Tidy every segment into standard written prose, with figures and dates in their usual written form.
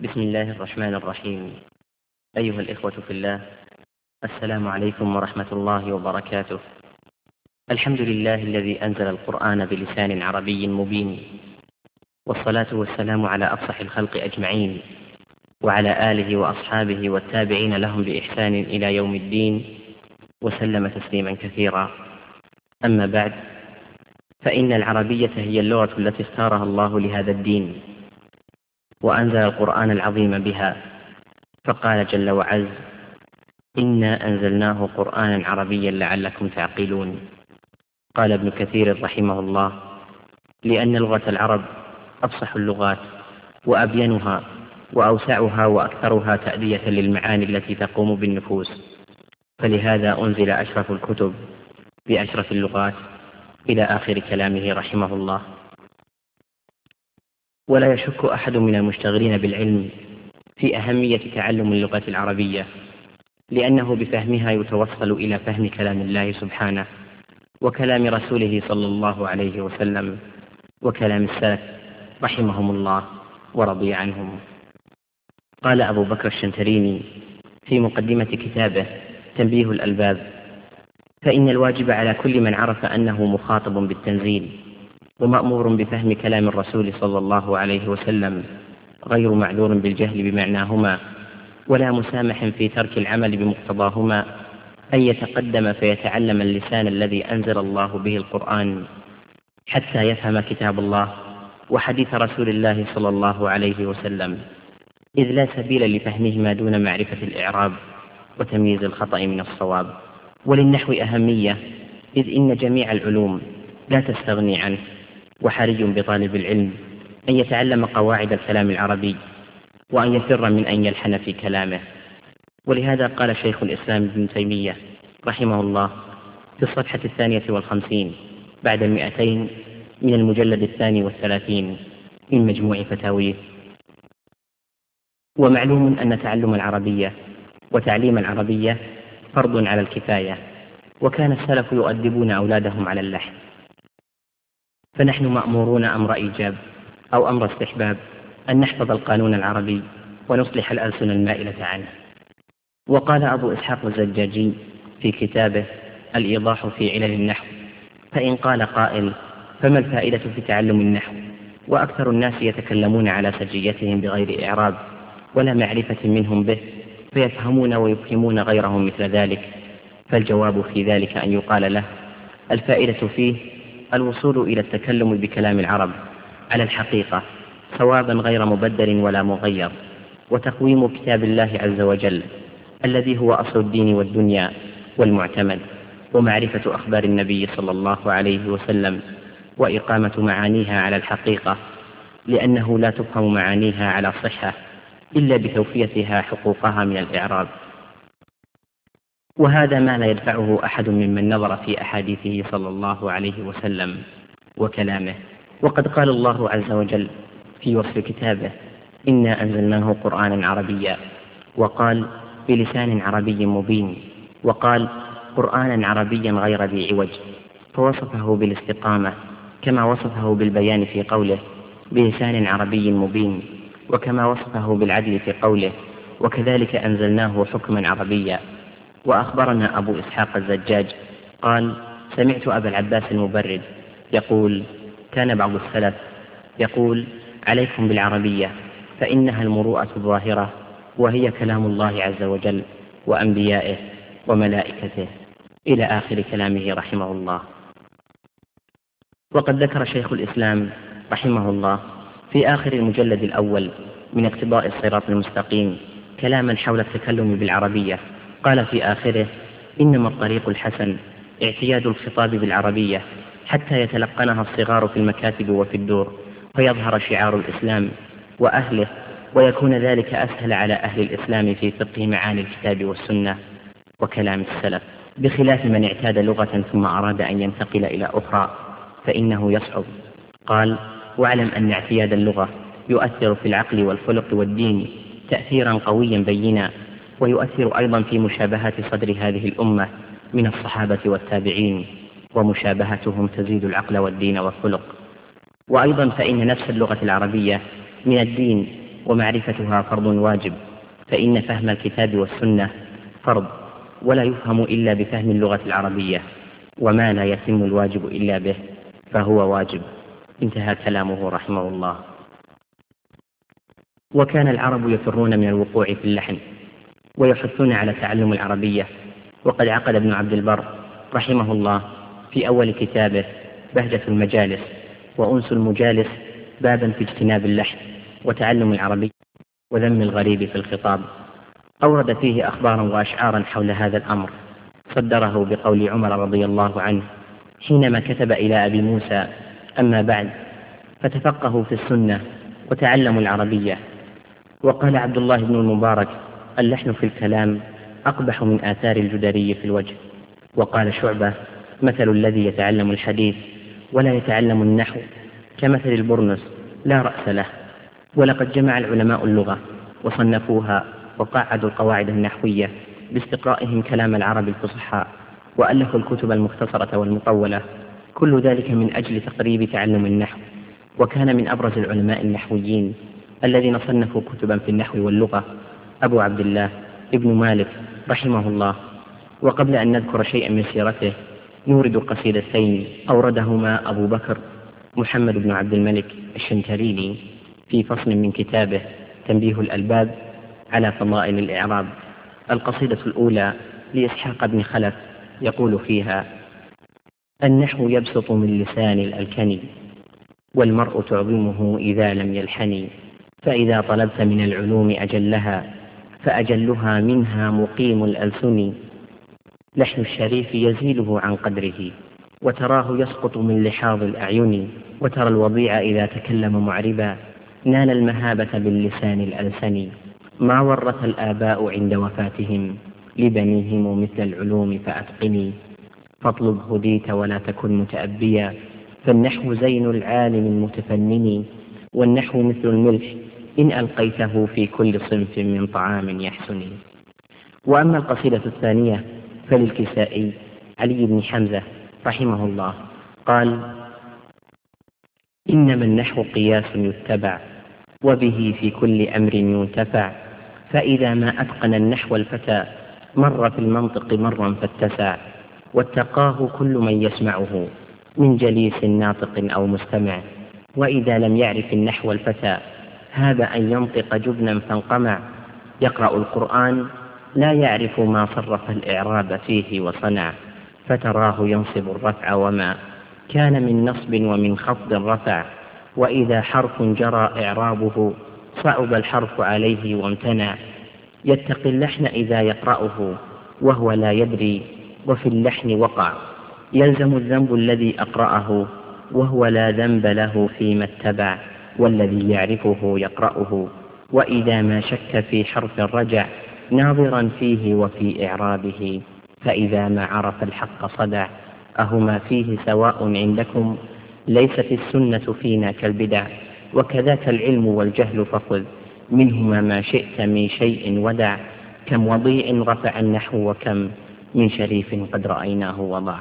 بسم الله الرحمن الرحيم. أيها الإخوة في الله، السلام عليكم ورحمة الله وبركاته. الحمد لله الذي أنزل القرآن بلسان عربي مبين، والصلاة والسلام على أفصح الخلق أجمعين، وعلى آله وأصحابه والتابعين لهم بإحسان إلى يوم الدين، وسلم تسليما كثيرا. أما بعد، فإن العربية هي اللغة التي اختارها الله لهذا الدين، وأنزل القرآن العظيم بها، فقال جل وعز: إنا أنزلناه قرآنا عربيا لعلكم تعقلون. قال ابن كثير رحمه الله: لأن لغة العرب أفصح اللغات وأبينها وأوسعها وأكثرها تأدية للمعاني التي تقوم بالنفوس، فلهذا أنزل أشرف الكتب بأشرف اللغات، إلى آخر كلامه رحمه الله. ولا يشك أحد من المشتغلين بالعلم في أهمية تعلم اللغة العربية، لأنه بفهمها يتوصل إلى فهم كلام الله سبحانه، وكلام رسوله صلى الله عليه وسلم، وكلام السلف رحمهم الله ورضي عنهم. قال أبو بكر الشنتريني في مقدمة كتابه تنبيه الألباب: فإن الواجب على كل من عرف أنه مخاطب بالتنزيل ومأمور بفهم كلام الرسول صلى الله عليه وسلم، غير معذور بالجهل بمعناهما، ولا مسامح في ترك العمل بمقتضاهما، أن يتقدم فيتعلم اللسان الذي أنزل الله به القرآن، حتى يفهم كتاب الله وحديث رسول الله صلى الله عليه وسلم، إذ لا سبيل لفهمهما دون معرفة الإعراب وتمييز الخطأ من الصواب. وللنحو أهمية، إذ إن جميع العلوم لا تستغني عنه، وحري بطالب العلم أن يتعلم قواعد الكلام العربي، وأن يفر من أن يلحن في كلامه. ولهذا قال شيخ الإسلام ابن تيمية رحمه الله في الصفحة 52 بعد 200 من المجلد 32 من مجموع فتاويه: ومعلوم أن تعلم العربية وتعليم العربية فرض على الكفاية، وكان السلف يؤدبون أولادهم على اللحن، فنحن مأمورون أمر إيجاب أو أمر استحباب أن نحفظ القانون العربي ونصلح الألسن المائلة عنه. وقال أبو إسحاق الزجاجي في كتابه الإيضاح في علل النحو: فإن قال قائل: فما الفائدة في تعلم النحو وأكثر الناس يتكلمون على سجيتهم بغير إعراب ولا معرفة منهم به، فيفهمون ويفهمون غيرهم مثل ذلك؟ فالجواب في ذلك أن يقال له: الفائدة فيه الوصول إلى التكلم بكلام العرب على الحقيقة صوابا غير مبدل ولا مغير، وتقويم كتاب الله عز وجل الذي هو أصل الدين والدنيا والمعتمد، ومعرفة أخبار النبي صلى الله عليه وسلم، وإقامة معانيها على الحقيقة، لأنه لا تفهم معانيها على صحة إلا بتوفيتها حقوقها من الإعراب. وهذا ما لا يدفعه أحد ممن نظر في أحاديثه صلى الله عليه وسلم وكلامه. وقد قال الله عز وجل في وصف كتابه: إنا أنزلناه قرآنا عربيا، وقال: بلسان عربي مبين، وقال: قرآنا عربيا غير ذي عوج، فوصفه بالاستقامة، كما وصفه بالبيان في قوله: بلسان عربي مبين، وكما وصفه بالعدل في قوله: وكذلك أنزلناه حكما عربيا. وأخبرنا أبو إسحاق الزجاج قال: سمعت أبا العباس المبرد يقول: كان بعض السلف يقول: عليكم بالعربية، فإنها المروءة الظاهرة، وهي كلام الله عز وجل وأنبيائه وملائكته، إلى آخر كلامه رحمه الله. وقد ذكر شيخ الإسلام رحمه الله في آخر المجلد الأول من اقتضاء الصراط المستقيم كلاما حول التكلم بالعربية. قال في آخره: إنما الطريق الحسن اعتياد الخطاب بالعربية حتى يتلقنها الصغار في المكاتب وفي الدور، فيظهر شعار الإسلام وأهله، ويكون ذلك أسهل على أهل الإسلام في فقه معاني الكتاب والسنة وكلام السلف، بخلاف من اعتاد لغة ثم أراد أن ينتقل إلى أخرى فإنه يصعب. قال: واعلم أن اعتياد اللغة يؤثر في العقل والخلق والدين تأثيرا قويا بينا، ويؤثر أيضا في مشابهة صدر هذه الأمة من الصحابة والتابعين، ومشابهتهم تزيد العقل والدين والخلق. وأيضا فإن نفس اللغة العربية من الدين ومعرفتها فرض واجب، فإن فهم الكتاب والسنة فرض ولا يفهم إلا بفهم اللغة العربية، وما لا يتم الواجب إلا به فهو واجب. انتهى كلامه رحمه الله. وكان العرب يفرون من الوقوع في اللحن ويحثون على تعلم العربية، وقد عقد ابن عبد البر رحمه الله في أول كتابه بهجة المجالس وأنس المجالس بابا في اجتناب اللحن وتعلم العربية وذم الغريب في الخطاب، أورد فيه أخبارا وأشعارا حول هذا الأمر، صدره بقول عمر رضي الله عنه حينما كتب إلى أبي موسى: أما بعد فتفقهوا في السنة وتعلموا العربية. وقال عبد الله بن المبارك: اللحن في الكلام أقبح من آثار الجدري في الوجه. وقال شعبة: مثل الذي يتعلم الحديث ولا يتعلم النحو كمثل البرنس لا رأس له. ولقد جمع العلماء اللغة وصنفوها وقعدوا القواعد النحوية باستقرائهم كلام العرب الفصحاء، وألفوا الكتب المختصرة والمطولة، كل ذلك من أجل تقريب تعلم النحو. وكان من أبرز العلماء النحويين الذين صنفوا كتبا في النحو واللغة أبو عبد الله ابن مالك رحمه الله. وقبل أن نذكر شيئا من سيرته نورد قصيدتين أوردهما أبو بكر محمد بن عبد الملك الشنتريني في فصل من كتابه تنبيه الألباب على فضائل الإعراب. القصيدة الأولى لإسحاق بن خلف يقول فيها: النحو يبسط من لسان الألكن، والمرء تعظمه إذا لم يلحن، فإذا طلبت من العلوم أجلها فأجلها منها مقيم الألسن. لحن الشريف يزيله عن قدره، وتراه يسقط من لحاظ الأعين، وترى الوضيع إذا تكلم معربا نال المهابة باللسان الألسن. ما ورث الآباء عند وفاتهم لبنيهم مثل العلوم فأتقني، فاطلب هديت ولا تكن متأبيا، فالنحو زين العالم المتفنن، والنحو مثل الملح إن ألقيته في كل صنف من طعام يحسن. وأما القصيدة الثانية فللكسائي علي بن حمزة رحمه الله قال: إنما النحو قياس يتبع، وبه في كل أمر ينتفع، فإذا ما أتقن النحو الفتى مر في المنطق مرا فاتسع، واتقاه كل من يسمعه من جليس ناطق أو مستمع، وإذا لم يعرف النحو الفتى هاب أن ينطق جبنا فانقمع، يقرأ القرآن لا يعرف ما صرف الإعراب فيه وصنع، فتراه ينصب الرفع وما كان من نصب ومن خفض رفع، وإذا حرف جرى إعرابه صعب الحرف عليه وامتنع، يتقي اللحن إذا يقرأه وهو لا يدري وفي اللحن وقع، يلزم الذنب الذي أقرأه وهو لا ذنب له فيما اتبع، والذي يعرفه يقرأه، وإذا ما شك في حرف رجع ناظرا فيه وفي إعرابه، فإذا ما عرف الحق صدع، أهما فيه سواء عندكم ليست السنة فينا كالبدع، وكذاك العلم والجهل فخذ منهما ما شئت من شيء ودع، كم وضيع رفع النحو وكم من شريف قد رأيناه وضع.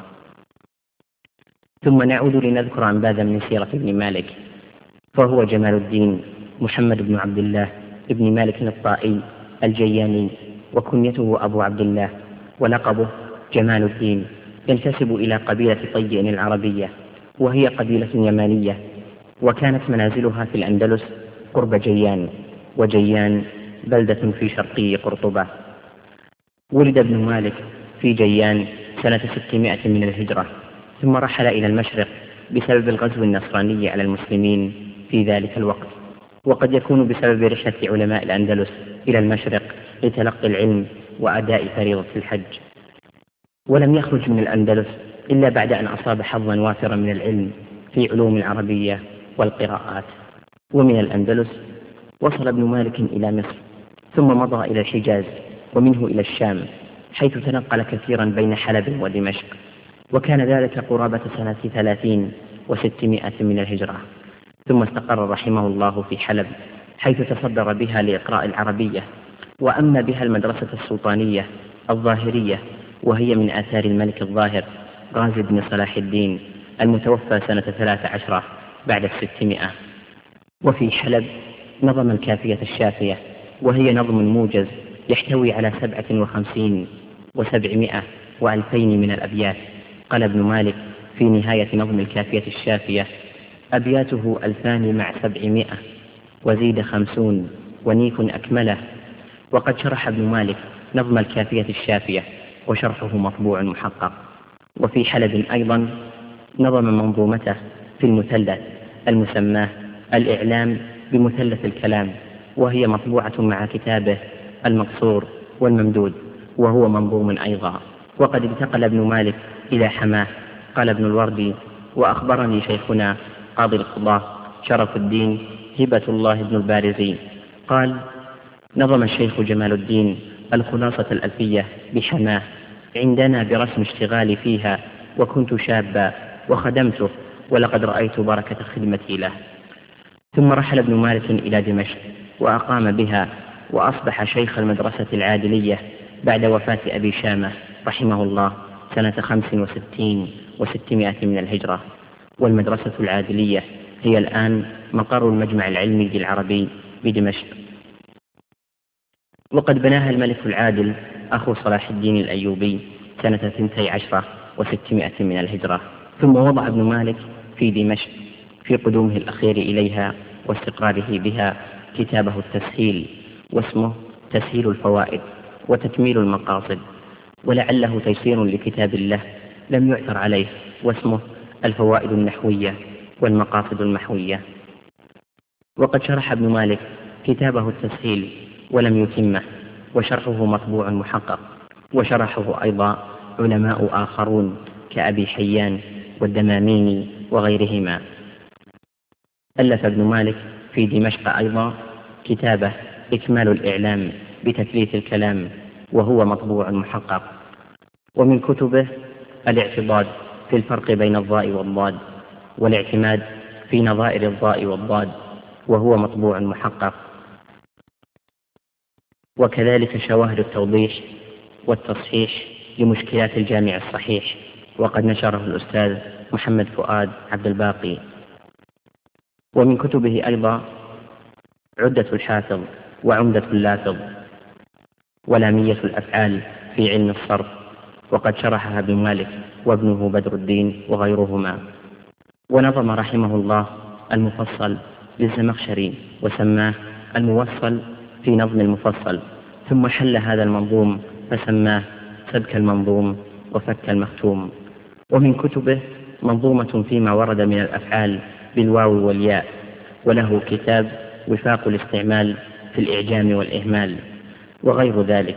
ثم نعود لنذكر أنباذا من سيرة ابن مالك، فهو جمال الدين محمد بن عبد الله ابن مالك الطائي الجياني، وكنيته أبو عبد الله، ولقبه جمال الدين، ينتسب إلى قبيلة طيء العربية، وهي قبيلة يمانية، وكانت منازلها في الأندلس قرب جيان، وجيان بلدة في شرقي قرطبة. ولد ابن مالك في جيان سنة 600 من الهجرة، ثم رحل إلى المشرق بسبب الغزو النصراني على المسلمين في ذلك الوقت، وقد يكون بسبب رحلة علماء الأندلس إلى المشرق لتلقي العلم وأداء فريضة الحج. ولم يخرج من الأندلس إلا بعد أن أصاب حظا وافرا من العلم في علوم العربية والقراءات. ومن الأندلس وصل ابن مالك إلى مصر، ثم مضى إلى الحجاز، ومنه إلى الشام، حيث تنقل كثيرا بين حلب ودمشق، وكان ذلك قرابة سنة 30 و600 من الهجرة. ثم استقر رحمه الله في حلب، حيث تصدر بها لإقراء العربية، وأما بها المدرسة السلطانية الظاهرية، وهي من آثار الملك الظاهر غازي بن صلاح الدين المتوفى سنة 13 بعد 600. وفي حلب نظم الكافية الشافية، وهي نظم موجز يحتوي على 57 و700 و2000 من الأبيات. قال ابن مالك في نهاية نظم الكافية الشافية: أبياته 2000 مع 700 وزيد 50 ونيف أكمله. وقد شرح ابن مالك نظم الكافية الشافية وشرحه مطبوع محقق. وفي حلب أيضا نظم منظومته في المثلث المسماه الإعلام بمثلث الكلام، وهي مطبوعة مع كتابه المقصور والممدود، وهو منظوم أيضا. وقد انتقل ابن مالك إلى حماه. قال ابن الوردي: وأخبرني شيخنا قاضي القضاة شرف الدين هبة الله بن البارزي قال: نظم الشيخ جمال الدين الخلاصة الألفية بحماه عندنا برسم اشتغالي فيها، وكنت شابا وخدمته، ولقد رأيت بركة خدمتي له. ثم رحل ابن مالك إلى دمشق وأقام بها، وأصبح شيخ المدرسة العادلية بعد وفاة أبي شامة رحمه الله سنة 65 و600 من الهجرة. والمدرسة العادلية هي الآن مقر المجمع العلمي العربي بدمشق. وقد بناها الملك العادل أخو صلاح الدين الأيوبي سنة 12 و600 من الهجرة. ثم وضع ابن مالك في دمشق في قدومه الأخير إليها واستقراره بها كتابه التسهيل، واسمه تسهيل الفوائد وتكميل المقاصد، ولعله تيسير لكتاب الله لم يعثر عليه، واسمه الفوائد النحوية والمقاصد المحوية. وقد شرح ابن مالك كتابه التسهيل ولم يتمه، وشرحه مطبوع محقق، وشرحه أيضا علماء آخرون كأبي حيان والدماميني وغيرهما. ألف ابن مالك في دمشق أيضا كتابه إكمال الإعلام بتثليث الكلام، وهو مطبوع محقق. ومن كتبه الاعتضاد في الفرق بين الضاء والضاد، والاعتماد في نظائر الضاء والضاد، وهو مطبوع محقق. وكذلك شواهد التوضيح والتصحيح لمشكلات الجامع الصحيح، وقد نشره الأستاذ محمد فؤاد عبد الباقي. ومن كتبه أيضا عدة الحافظ وعمدة اللافظ ولامية الأفعال في علم الصرف، وقد شرحها ابن مالك وابنه بدر الدين وغيرهما. ونظم رحمه الله المفصل للزمخشري وسماه الموصل في نظم المفصل، ثم حل هذا المنظوم فسماه سبك المنظوم وفك المختوم. ومن كتبه منظومة فيما ورد من الأفعال بالواو والياء، وله كتاب وفاق الاستعمال في الإعجام والإهمال وغير ذلك.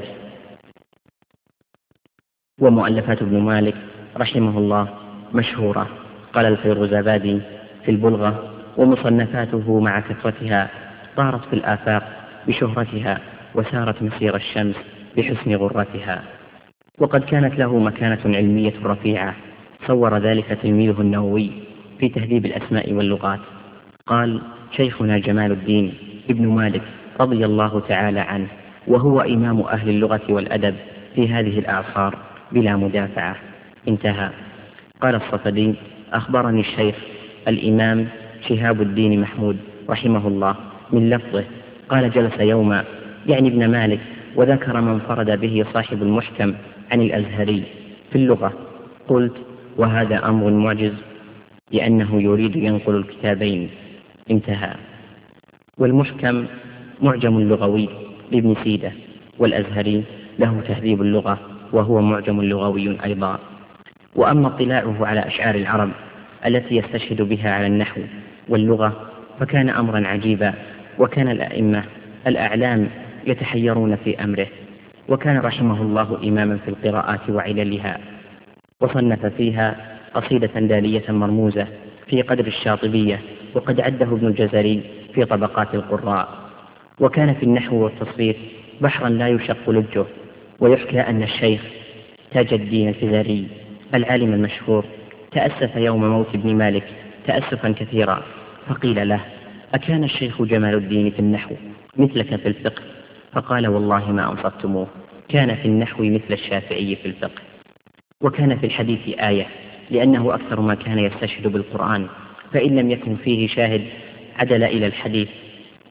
ومؤلفات ابن مالك رحمه الله مشهورة. قال الفيروزابادي في البلغة: ومصنفاته مع كثرتها طارت في الآفاق بشهرتها، وسارت مسير الشمس بحسن غرتها. وقد كانت له مكانة علمية رفيعة، صور ذلك تلميذه النووي في تهذيب الأسماء واللغات. قال شيخنا جمال الدين ابن مالك رضي الله تعالى عنه، وهو إمام أهل اللغة والأدب في هذه الأعصار بلا مدافعة. انتهى. قال الصفدي: أخبرني الشيخ الإمام شهاب الدين محمود رحمه الله من لفظه قال: جلس يوما يعني ابن مالك وذكر من فرد به صاحب المحكم عن الأزهري في اللغة. قلت: وهذا أمر معجز، لأنه يريد ينقل الكتابين. انتهى. والمحكم معجم لغوي لابن سيدة، والأزهري له تهذيب اللغة وهو معجم لغوي أيضا. وأما اطلاعه على أشعار العرب التي يستشهد بها على النحو واللغة فكان أمرا عجيبا، وكان الأئمة الأعلام يتحيرون في أمره. وكان رحمه الله إماما في القراءات وعللها، وصنف فيها قصيدة دالية مرموزة في قدر الشاطبية، وقد عده ابن الجزري في طبقات القراء. وكان في النحو والتصريف بحرا لا يشق لجه. ويحكى أن الشيخ تاج الدين الجزري العالم المشهور تأسف يوم موت ابن مالك تأسفا كثيرا، فقيل له: أكان الشيخ جمال الدين في النحو مثلك في الفقه؟ فقال: والله ما أنصفتموه، كان في النحو مثل الشافعي في الفقه. وكان في الحديث آية، لأنه أكثر ما كان يستشهد بالقرآن، فإن لم يكن فيه شاهد عدل إلى الحديث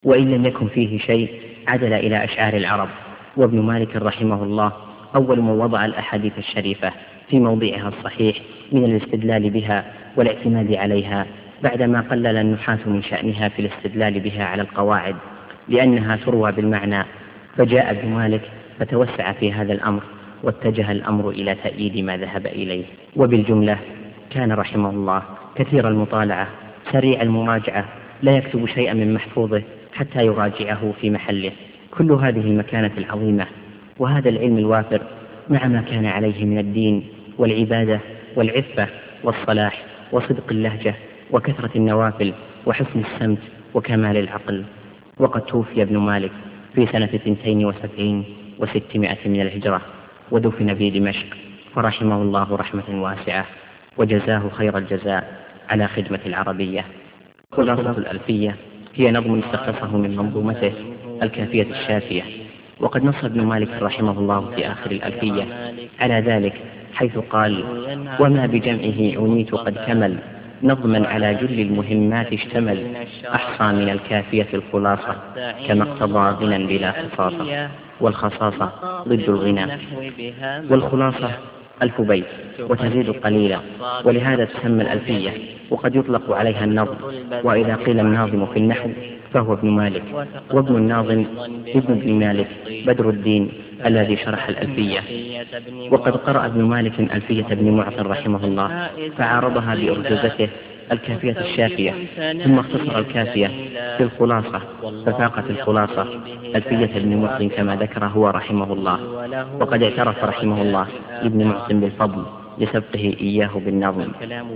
وإن لم يكن فيه شيء عدل إلى أشعار العرب. وابن مالك رحمه الله أول من وضع الأحاديث الشريفة في موضعها الصحيح من الاستدلال بها والاعتماد عليها، بعدما قلل النحاة من شأنها في الاستدلال بها على القواعد لأنها تروى بالمعنى. فجاء ابن مالك فتوسع في هذا الأمر، واتجه الأمر إلى تأييد ما ذهب إليه. وبالجملة كان رحمه الله كثير المطالعة سريع المراجعة، لا يكتب شيئا من محفوظه حتى يراجعه في محله. كل هذه المكانة العظيمة وهذا العلم الوافر مع ما كان عليه من الدين والعبادة والعفة والصلاح وصدق اللهجة وكثرة النوافل وحسن السمت وكمال العقل. وقد توفي ابن مالك في سنة 72 و600 من الهجرة، ودفن في دمشق، فرحمه الله رحمة واسعة وجزاه خير الجزاء على خدمة العربية. خلاصة الألفية هي نظم استخلصه من منظومته الكافية الشافية. وقد نص ابن مالك رحمه الله في آخر الألفية على ذلك، حيث قال: وما بجمعه عنيت قد كمل، نظما على جل المهمات اشتمل، أحصى من الكافية الخلاصة، كما اقتضى غنى بلا خصاصة. والخصاصة ضد الغنى. والخلاصة 1000 بيت وتزيد قليلا، ولهذا تسمى الألفية، وقد يطلق عليها النظم. وإذا قيل الناظم في النحو فهو ابن مالك، وابن الناظم ابن مالك بدر الدين الذي شرح الألفية. وقد قرأ ابن مالك ألفية ابن معطٍ رحمه الله، فعارضها بأرجوزته الكافية الشافية، ثم اختصر الكافية في الخلاصة، ففاقت الخلاصة ألفية ابن معطٍ كما ذكر هو رحمه الله. وقد اعترف رحمه الله لابن معطٍ بالفضل لسبقه إياه بالنظم.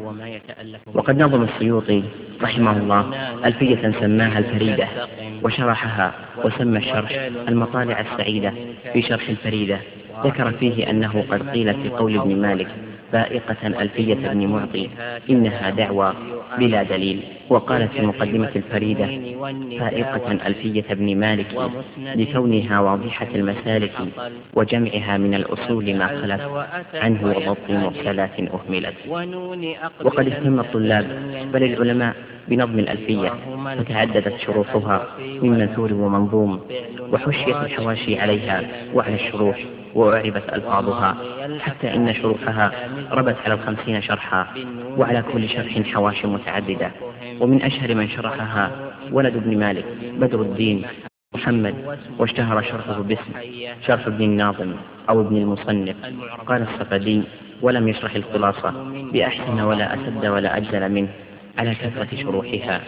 وقد نظم السيوطي رحمه الله ألفية سماها الفريدة، وشرحها وسمى الشرح المطالع السعيدة في شرح الفريدة. ذكر فيه أنه قد قيل في قول ابن مالك: فائقة ألفية ابن معطي إنها دعوى بلا دليل. وقال في مقدمة الفريدة: فائقة ألفية ابن مالك لكونها واضحة المسالك، وجمعها من الأصول ما خلت عنه، وضبط مرسلات أهملت. وقد اهتم الطلاب بل العلماء بنظم الألفية، فتعددت شروحها من منثور ومنظوم، وحشيت الحواشي عليها وعلى الشروح، وأعربت ألفاظها، حتى إن شروحها ربت على 50 شرحا، وعلى كل شرح حواشي متعددة. ومن أشهر من شرحها ولد ابن مالك بدر الدين محمد، واشتهر شرحه باسم شرح ابن الناظم أو ابن المصنف. قال الصفدي: ولم يشرح الخلاصة بأحسن ولا أسد ولا أجزل منه على كثرة شروحها.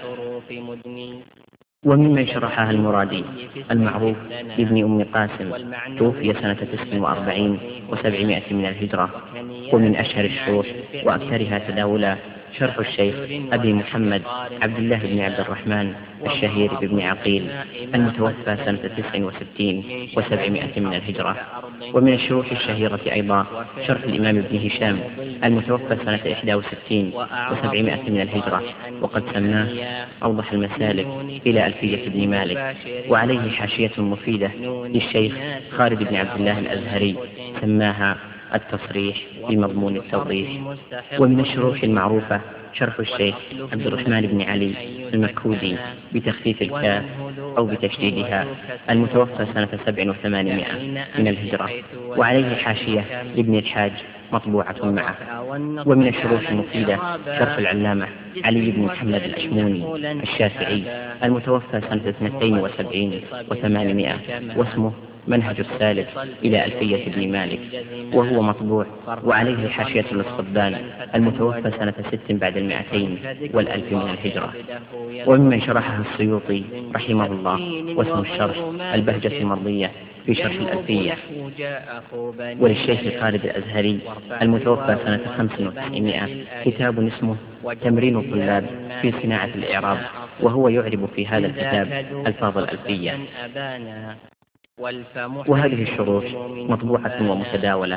وممن شرحها المرادي المعروف بابن أم قاسم، توفي سنة 49 و700 من الهجرة. ومن أشهر الشروح وأكثرها تداولا شرح الشيخ أبي محمد عبد الله بن عبد الرحمن الشهير بابن عقيل، المتوفى سنة 69 و700 من الهجرة. ومن الشروح الشهيرة أيضا شرح الإمام ابن هشام، المتوفى سنة 61 و700 من الهجرة، وقد سماه أوضح المسالك إلى ألفية ابن مالك. وعليه حاشية مفيدة للشيخ خالد بن عبد الله الأزهري، سماها التصريح بمضمون التوضيح. ومن الشروح المعروفة شرح الشيخ عبد الرحمن بن علي المكودي بتخفيف الكاف أو بتشديدها، المتوفى سنة 87 من الهجرة، وعليه حاشية لابن الحاج مطبوعة معه. ومن الشروح المفيدة شرح العلامة علي بن محمد الأشموني الشافعي، المتوفى سنة 72 و800، واسمه منهج السالك إلى ألفية ابن مالك، وهو مطبوع. وعليه حاشية للصبان، المتوفى سنة 6 بعد 200 والألف من الهجرة. وممن شرحها السيوطي رحمه الله، واسم الشرح البهجة المرضية في شرح الألفية. وللشيخ خالد الأزهري، المتوفى سنة 95 كتاب اسمه تمرين الطلاب في صناعة الإعراب، وهو يعرب في هذا الكتاب ألفاظ الألفية. وهذه الشروح مطبوعة ومتداولة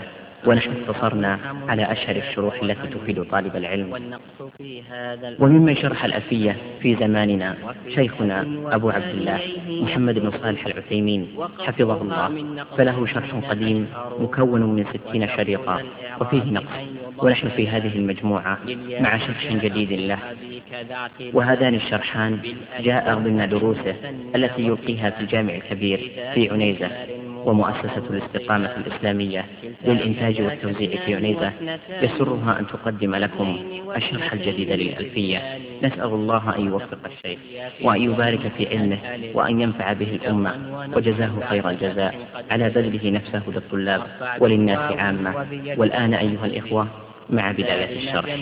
ونحن اقتصرنا على أشهر الشروح التي تفيد طالب العلم. وممن شرح الألفية في زماننا شيخنا أبو عبد الله محمد بن صالح العثيمين حفظه الله، فله شرح قديم مكون من 60 شريطا وفيه نقص، ونحن في هذه المجموعة مع شرح جديد له. وهذان الشرحان جاء ضمن دروسه التي يلقيها في الجامع الكبير في عنيزة، ومؤسسة الاستقامة الإسلامية للإنتاج والتوزيع في عنيزة يسرها أن تقدم لكم الشرح الجديد للألفية. نسأل الله أن يوفق الشيخ وأن يبارك في علمه وأن ينفع به الأمة، وجزاه خير الجزاء على بذله نفسه للطلاب وللناس عامة. والآن أيها الإخوة مع بداية الشرح.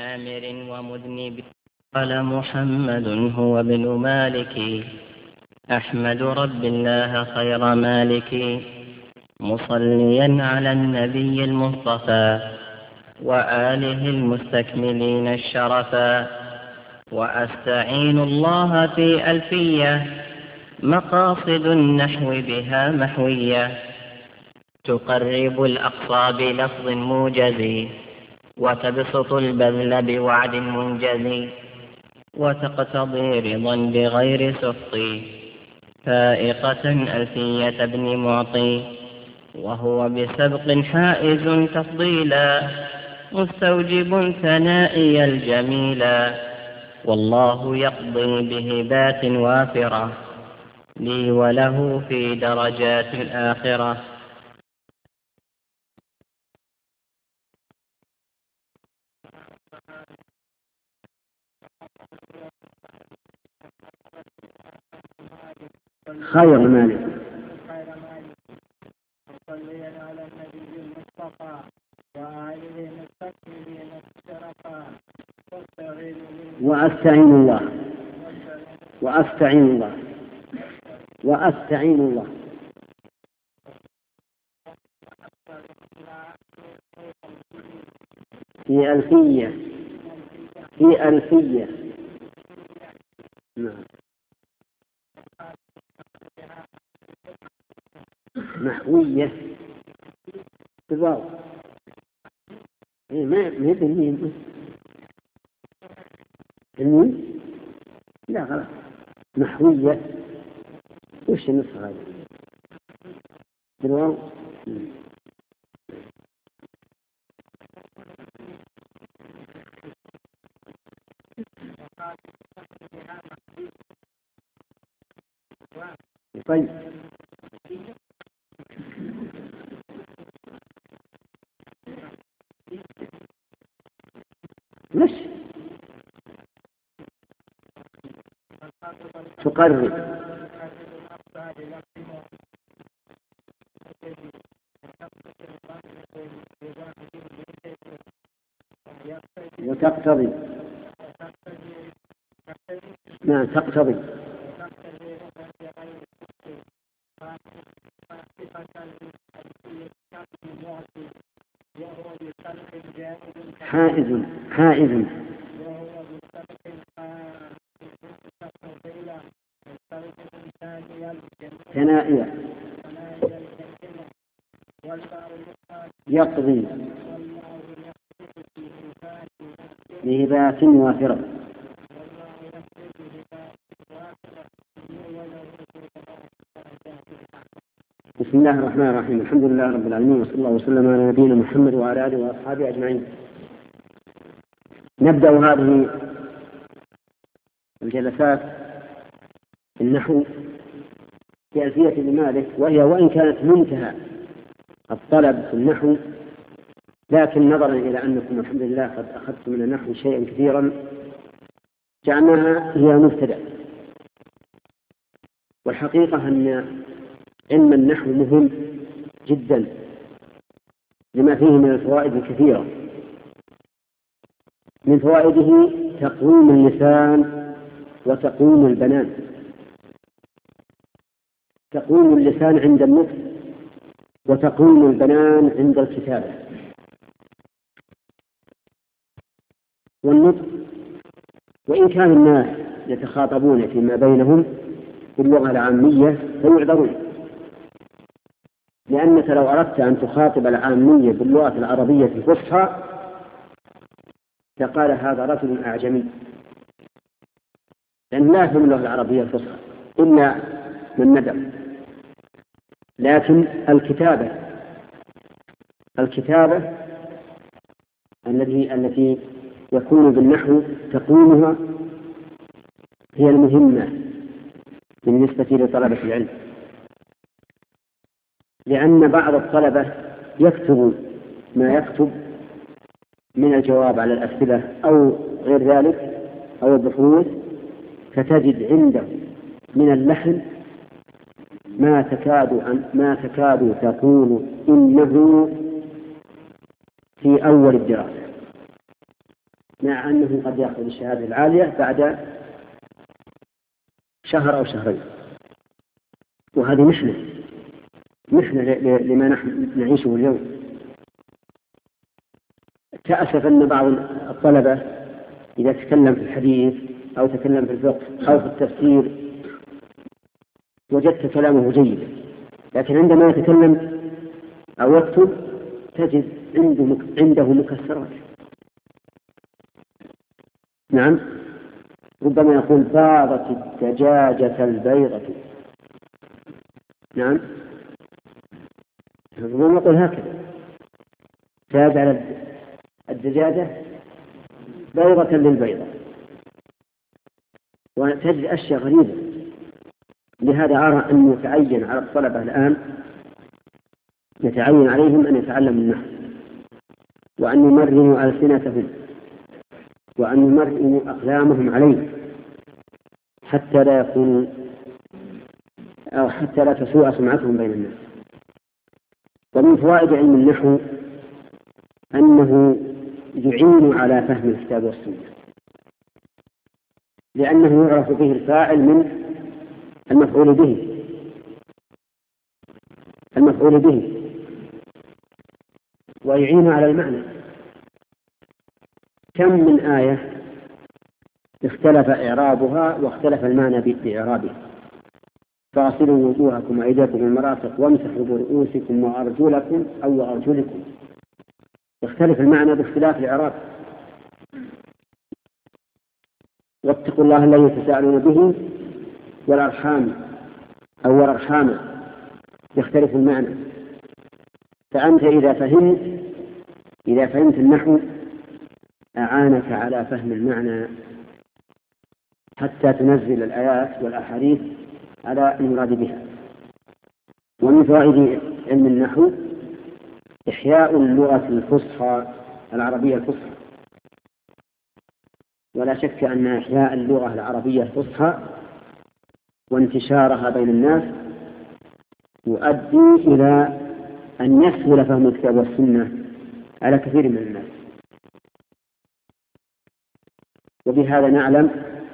قال محمد هو ابن مالك أحمد رب الله خير مالك، مصليا على النبي المصطفى وآله المستكملين الشرفا، وأستعين الله في ألفية مقاصد النحو بها محوية، تقرب الأقصى بلفظ موجز وتبسط البذل بوعد منجز، وتقتضي رضا بغير سخط فائقة ألفية ابن معطي، وهو بسبق حائز تفضيلا مستوجب ثنائي الجميلا، والله يقضي بهبات وافرة لي وله في درجات الآخرة. خير مالك مصليا على النبي المصطفى وآله المستكملين الشرفا، وأستعين الله وأستعين الله وأستعين الله. في ألفية نعم محوية بالواو، ما هي بالميم الميم لا غلط، محوية وش النص هذا بالواو. طيب مش تقرب وتقتضي، نعم تقتضي، حائز ثنائية يقضي بهبات وافرة. بسم الله الرحمن الرحيم، الحمد لله رب العالمين، وصلى الله وسلم على نبينا محمد وعلى آله وأصحابه أجمعين. نبدأ هذه الجلسات النحو في ألفية ابن مالك، وهي وإن كانت منتهى الطلب في النحو، لكن نظرا إلى أنكم الحمد لله قد أخذتم من النحو شيئا كثيرا جعلناها هي مبتدأ. والحقيقة أن علم النحو مهم جدا لما فيه من الفوائد الكثيرة. من فوائده تقويم اللسان وتقويم البنان. تقويم اللسان عند النطق وتقويم البنان عند الكتابة. والنطق وإن كان الناس يتخاطبون فيما بينهم باللغة العامية فيعذرون، لأنك لو أردت أن تخاطب العامية باللغة العربية الفصحى فقال هذا رجل أعجمي، لأن لا يفهم اللغة العربية الفصحى إلا من ندم. لكن الكتابة التي يكون بالنحو تقويمها هي المهمة بالنسبة لطلبة العلم، لأن بعض الطلبة يكتب ما يكتب من الجواب على الأسئلة أو غير ذلك أو البحوث، فتجد عنده من اللحن ما تكاد تقول إنه في أول الدراسة، مع أنه قد يأخذ الشهادة العالية بعد شهر أو شهرين. وهذه محنة لما نحن نعيشه اليوم. تأسف أن بعض الطلبة إذا تكلم في الحديث أو تكلم في الفقه أو في التفسير وجدت كلامه جيدا، لكن عندما يتكلم أو يكتب تجد عنده مكسرات. نعم، ربما يقول باضت الدجاجة البيضة. نعم، ربما يقول هكذا، تجعل الدجاجة بيضة للبيضة، وتجد أشياء غريبة. لهذا أرى أن يتعين على الطلبة الآن، يتعين عليهم أن يتعلموا النحو، وأن يمرنوا ألسنتهم، وأن يمرنوا أقلامهم عليه، حتى لا يكونوا أو حتى لا تسوء سمعتهم بين الناس. ومن فوائد علم النحو أنه يعين على فهم الكتاب والسنة، لأنه يعرف به الفاعل من المفعول به ويعين على المعنى. كم من آية اختلف إعرابها واختلف المعنى بإعرابها: فاغسلوا وجوهكم وأيديكم المرافق وامسحوا برؤوسكم وأرجلكم أو أرجلكم، يختلف المعنى باختلاف الإعراب. واتقوا الله الذي تساءلون به والأرحام أو والأرحام، يختلف المعنى. فأنت إذا فهمت النحو أعانك على فهم المعنى حتى تنزل الآيات والأحاديث على المراد بها. ومن فوائد علم النحو إحياء اللغة الفصحى العربية الفصحى. ولا شك أن إحياء اللغة العربية الفصحى وانتشارها بين الناس يؤدي إلى أن يسهل فهم الكتاب والسنة على كثير من الناس. وبهذا نعلم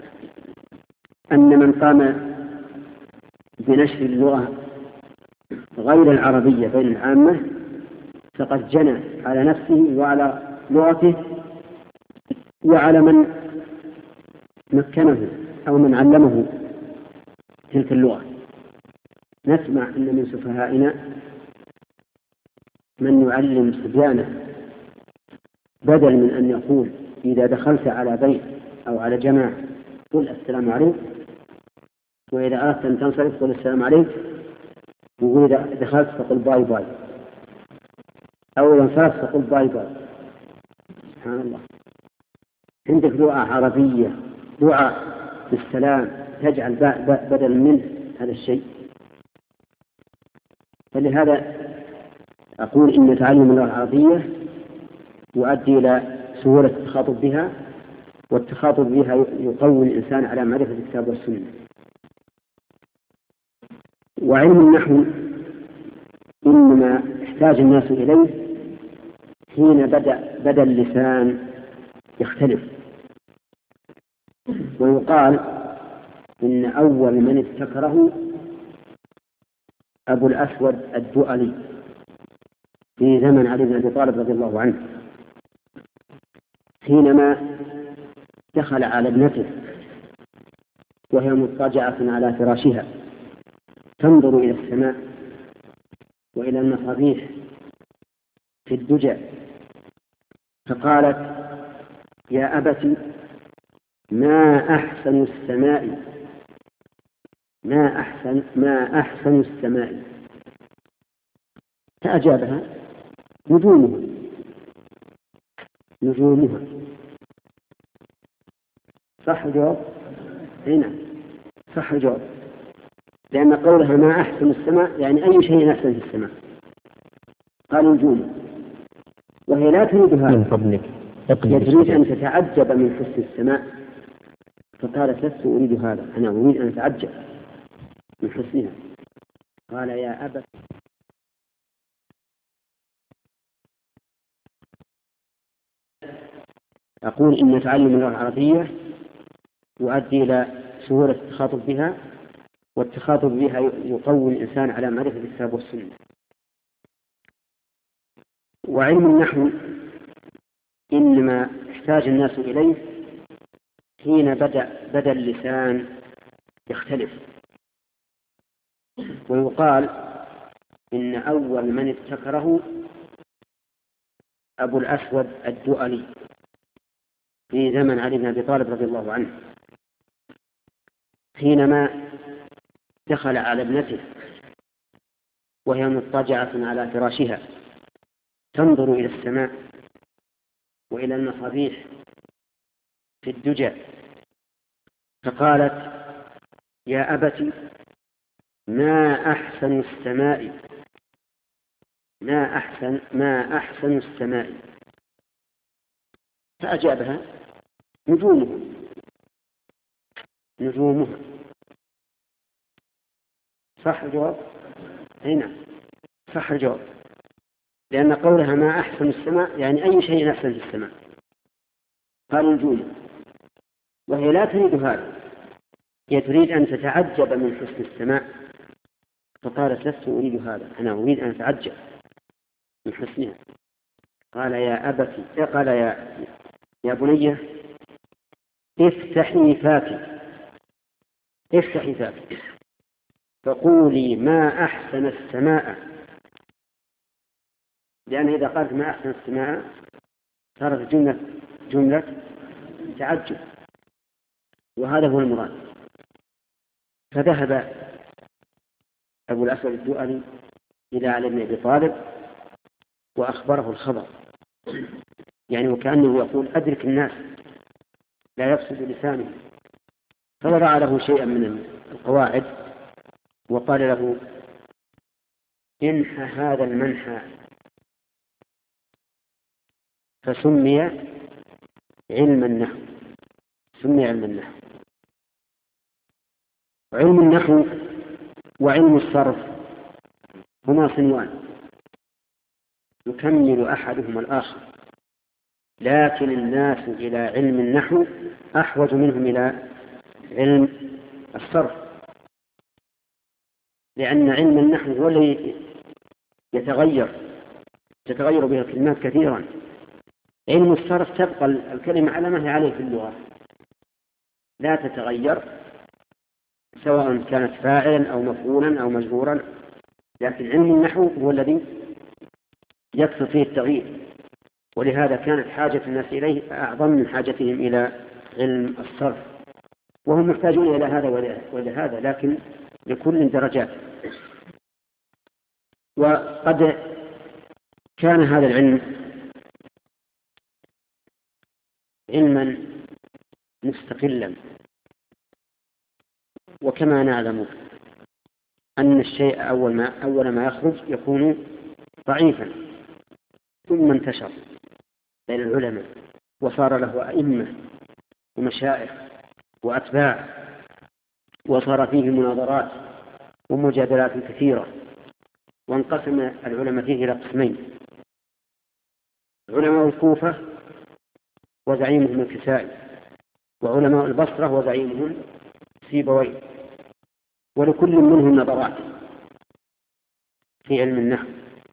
أن من قام بنشر اللغة غير العربية بين العامة فقد جنى على نفسه وعلى لغته وعلى من مكنه أو من علمه تلك اللغة. نسمع أن من سفهائنا من يعلم صبيانه بدل من أن يقول إذا دخلت على بيت أو على جماعة قل السلام عليكم، وإذا أردت أن تنصرف قل السلام عليكم، وإذا دخلت فقل باي باي، أو إذا انصرفت فقل باي باي. سبحان الله، عندك دعاء عربية، دعاء بالسلام، تجعل بدل منه هذا الشيء. فلهذا أقول إن تعلم اللغة العربية يؤدي إلى سهولة التخاطب بها، والتخاطب بها يقوي الإنسان على معرفة الكتاب والسنة. وعلم النحو إنما احتاج الناس إليه حين بدأ اللسان يختلف. ويقال إن أول من ابتكره أبو الأسود الدؤلي في زمن علي بن أبي طالب رضي الله عنه، حينما دخل على ابنته وهي مضطجعة على فراشها تنظر إلى السماء وإلى المصابيح في الدجى، فقالت: يا أبت ما أحسن السماء، ما أحسن السماء. فأجابها: نجومها. صح الجواب؟ هنا صح الجواب، لأن قولها ما أحسن السماء يعني أي شيء أحسن في السماء. قال نجوم، وهي لا تريد هذا، من فضلك تريد أن تتعجب من حسن السماء، فقالت: لست أريد هذا، أنا أريد أن أتعجب من حسنها. قال: يا أبت أقول إن تعلم اللغة العربية يؤدي إلى سهولة التخاطب بها، والتخاطب بها يقوي الإنسان على معرفة الكتاب والسنة. وعلم النحو إنما احتاج الناس إليه حين بدأ اللسان يختلف، ويقال إن أول من ابتكره أبو الأسود الدؤلي في زمن علي بن أبي طالب رضي الله عنه، حينما دخل على ابنته وهي مضطجعة على فراشها تنظر إلى السماء وإلى المصابيح في الدجى، فقالت: يا أبت ما أحسن السماء، ما أحسن السماء. فأجابها: نجومها. صح الجواب؟ هنا صح الجواب، لأن قولها ما أحسن السماء يعني أي شيء أحسن في السماء. قال نجوم، وهي لا تريد هذا، هي تريد أن تتعجب من حسن السماء، فقالت: لست أريد هذا، أنا أريد أن أتعجب من حسنها. قال: يا أبت، قال يا بني افتحي فاك فقولي ما أحسن السماء، لأن إذا قالت ما أحسن السماء صارت جملة تعجب، وهذا هو المراد. فذهب أبو الأسود الدؤلي إلى علي بن أبي طالب وأخبره الخبر، يعني وكأنه يقول: أدرك الناس لا يفسد لسانه. فوضع له شيئا من القواعد وقال له: انحى هذا المنحى، فسمي علم النحو. علم النحو وعلم الصرف هما صنوان يكمل أحدهما الآخر، لكن الناس إلى علم النحو أحوج منهم إلى علم الصرف، لأن علم النحو هو الذي تتغير به الكلمات كثيرا. علم الصرف تبقى الكلمة على ما هي عليه في اللغة، لا تتغير، سواء كانت فاعلا أو مفعولا أو مجرورا، لكن علم النحو هو الذي يكثر فيه التغيير، ولهذا كانت حاجة الناس إليه أعظم من حاجتهم إلى علم الصرف، وهم محتاجون إلى هذا وإلى هذا، لكن لكل درجات. وقد كان هذا العلم علما مستقلا، وكما نعلم أن الشيء أول ما يخرج يكون ضعيفا، ثم انتشر بين العلماء وصار له أئمة ومشايخ وأتباع، وصار فيه مناظرات ومجادلات كثيرة، وانقسم العلماء فيه إلى قسمين: علماء الكوفة وزعيمهم الكسائي، وعلماء البصرة وزعيمهم سيبويه، ولكل منهم نظرات في علم النحو.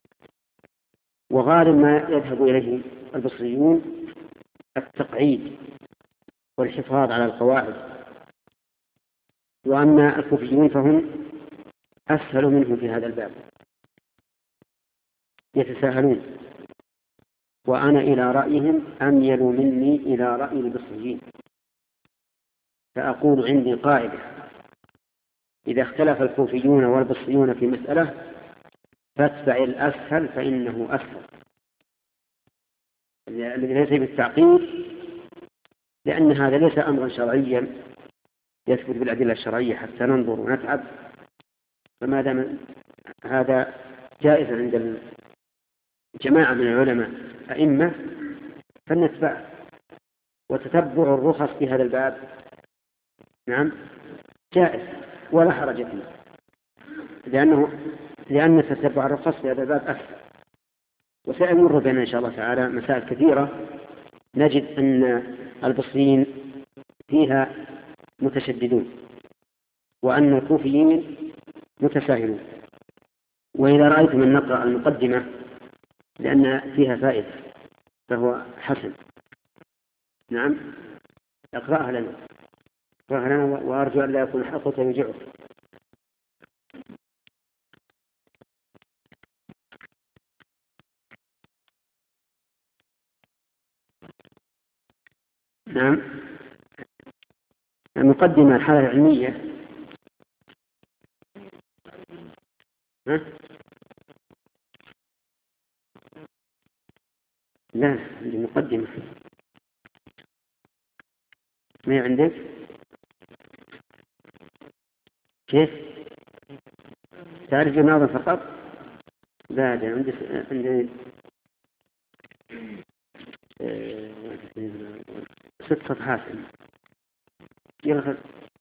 وغالب ما يذهب إليه البصريون التقعيد والحفاظ على القواعد، وأما الكوفيون فهم أسهل منهم في هذا الباب. يتساهلون، وأنا إلى رأيهم أميل مني إلى رأي البصريين. فأقول عندي قاعدة: إذا اختلف الكوفيون والبصريون في مسألة فاتبع الأسهل فإنه أسهل، الذي ليس بالتعقيد، لأن هذا ليس أمرا شرعيا يثبت بالأدلة الشرعية حتى ننظر ونتعب. فما دام هذا جائز عند جماعة من العلماء أئمة فلنتبع، وتتبع الرخص في هذا الباب نعم جائز ولا حرج فيه، لأن تتبع الرخص في هذا الباب أسهل. وسيمر بنا إن شاء الله تعالى مسائل كثيرة نجد أن البصريين فيها متشددون وأن الكوفيين متساهلون. وإذا رأيتم أن نقرأ المقدمة لأن فيها فائدة فهو حسن. نعم اقرأها لنا وأرجو أن لا يكون حقك يجعه. نعم المقدمة الحالة العلمية. لا المقدمة ما عندك كيف تعرف ناظر فقط؟ لا عندي 6 صفحات. يلا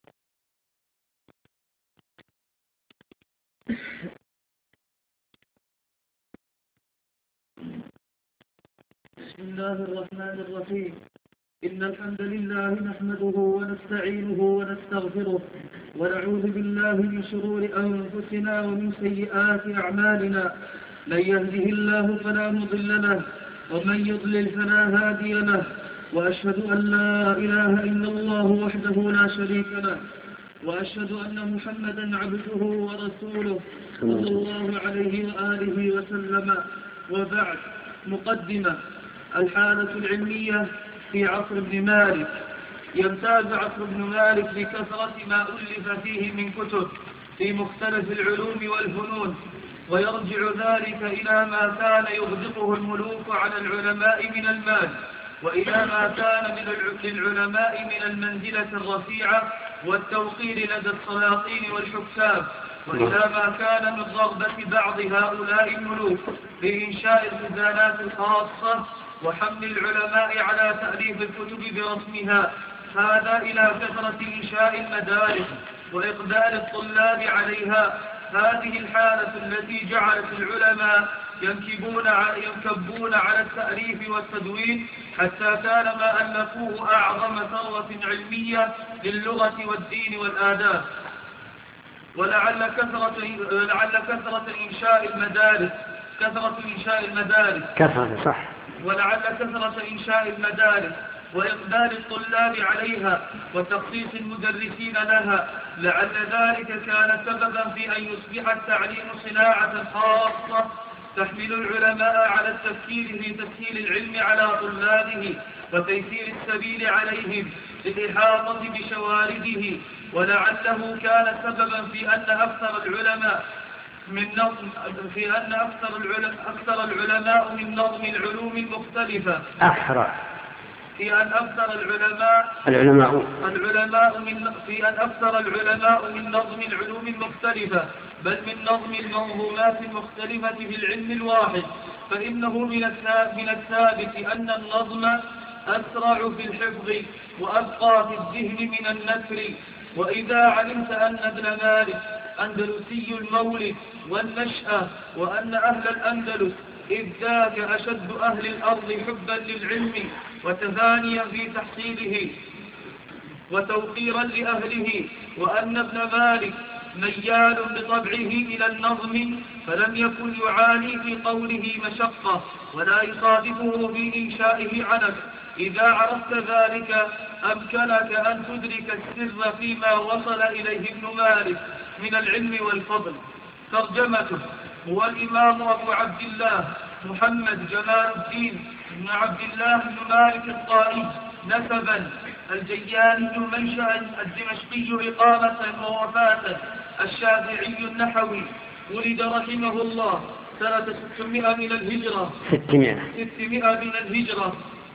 بسم الله الرحمن الرحيم. إن الحمد لله نحمده ونستعينه ونستغفره ونعوذ بالله من شرور أنفسنا ومن سيئات أعمالنا. من يهده الله فلا مضل له ومن يضلل فلا هادي له، وأشهد أن لا إله إلا الله وحده لا شريك له، وأشهد أن محمدا عبده ورسوله صلى الله عليه وآله وسلم. وبعد. مقدمة. الحالة العلمية في عصر ابن مالك. يمتاز عصر ابن مالك بكثرة ما ألف فيه من كتب في مختلف العلوم والفنون، ويرجع ذلك إلى ما كان يغدقه الملوك على العلماء من المال، وإلى ما كان للعلماء من المنزلة الرفيعة والتوقير لدى السلاطين والحكام، وإلى ما كان من رغبة بعض هؤلاء الملوك بإنشاء الخزانات الخاصة وحمل العلماء على تأليف الكتب برسمها، هذا إلى كثرة إنشاء المدارس وإقبال الطلاب عليها. هذه الحالة التي جعلت العلماء ينكبون على التأليف والتدوين حتى كان ما ألفوه أعظم ثروة علمية للغة والدين والآداب. ولعل كثرة إنشاء المدارس وإقبال الطلاب عليها وتخصيص المدرسين لها، لعل ذلك كان سببا في أن يصبح التعليم صناعة خاصة تحمل العلماء على التفكير في تسهيل العلم على طلابه وتيسير السبيل عليهم للإحاطة بشوارده. ولعله كان سببا في أن أكثر العلماء من نظم العلوم المختلفة في أن أكثر العلماء من نظم العلوم المختلفة، بل من نظم المنظومات المختلفة في العلم الواحد. فإنه من الثابت أن النظم أسرع في الحفظ وأبقى في الذهن من النثر. وإذا علمت أن ابن مالك أندلسي المولد والنشأة، وأن أهل الأندلس إذ ذاك أشد أهل الأرض حبا للعلم وتفانيا في تحصيله وتوقيرا لأهله، وأن ابن مالك ميال بطبعه إلى النظم، فلم يكن يعاني في قوله مشقة ولا يصادفه في إنشائه عنف. إذا عرفت ذلك أمكنك أن تدرك السر فيما وصل إليه ابن مالك من العلم والفضل. ترجمته. هو الإمام أبو عبد الله محمد جمال الدين بن عبد الله بن مالك الطائي نسبا، الجياني منشأ، الدمشقي إقامة ووفاة، الشافعي النحوي، ولد رحمه الله سنة 600 من الهجرة. 600 من الهجرة.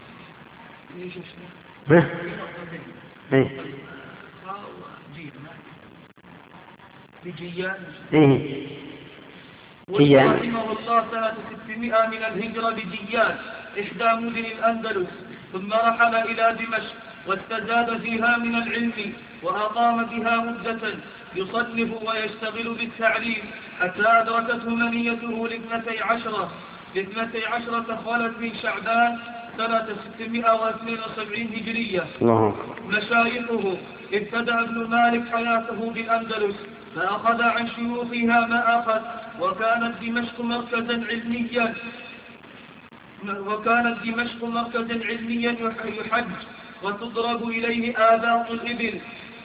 ولد رحمه الله سنة 600 من الهجرة بجيان إحدى مدن الأندلس، ثم رحل إلى دمشق واستزاد فيها من العلم، وأقام بها مدة يصنف ويشتغل بالتعليم، حتى أدركته منيته لاثنتي عشرة خلت من شعبان سنة 672 هجرية. مشايخه: ابتدأ ابن مالك حياته بالأندلس فأخذ عن شيوخها ما أخذ، وكانت دمشق مركزا علميا يحج وتضرب إليه آذان الإبل،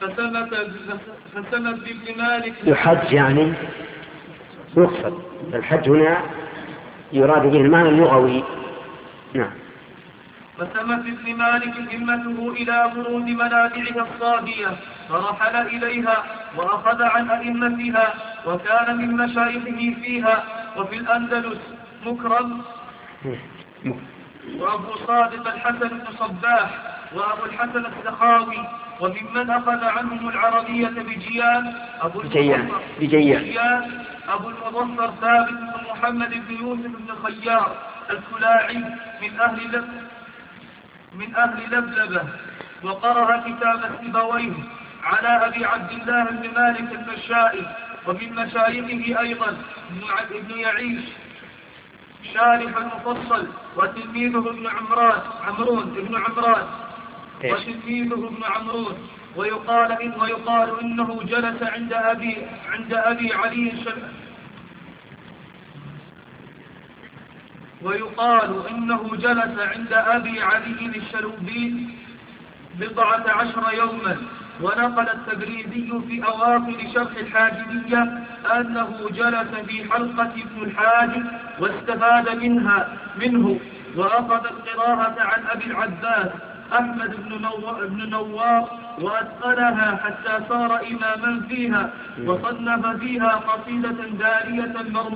فسمت بابن مالك. يحج يعني يقصد، الحج هنا يراد به المعنى اللغوي. نعم. فسمت ابن مالك همته إلى برود منابعها الصافية، فرحل إليها وأخذ عن أئمتها، وكان من مشايخه فيها وفي الأندلس مكرم وأبو صادق الحسن بن صباح وأبو الحسن السخاوي، وممن أخذ عنهم العربية بجيان أبو المظفر ثابت بن محمد بن يوسف بن الخيار الكلاعي من أهل لبلبة، وقرأ كتاب السيبويه على أبي عبد الله بن مالك المشائي. ومن مشايخه أيضا ابن يعيش شارح المفصل، وتلميذه ابن عمرون ويقال إنه جلس عند أبي علي الشلوبين 14 يوما. ونقل التبريزي في أواخر شرح الحاجبية أنه جلس في حلقة ابن الحاجب واستفاد منه، وأخذ القراءة عن أبي العباس أحمد بن نوار وأتقنها حتى صار إماما فيها، وصنف فيها قصيدة دالية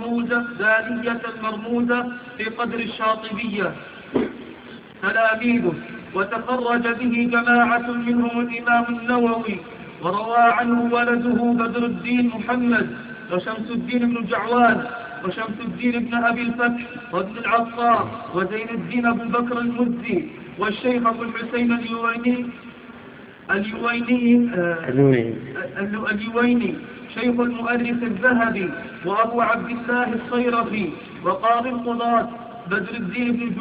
مرموزة في قدر الشاطبية تلاميذه، وتخرج به جماعة منهم الإمام النووي، وروى عنه ولده بدر الدين محمد وشمس الدين بن جعوان وشمس الدين بن أبي الفتح وابن العطار وزين الدين أبو بكر المزي والشيخ أبو الحسين اليويني شيخ المؤرخ الذهبي، وأبو عبد الله الصيرفي، وقاضي القضاة بدر الدين بن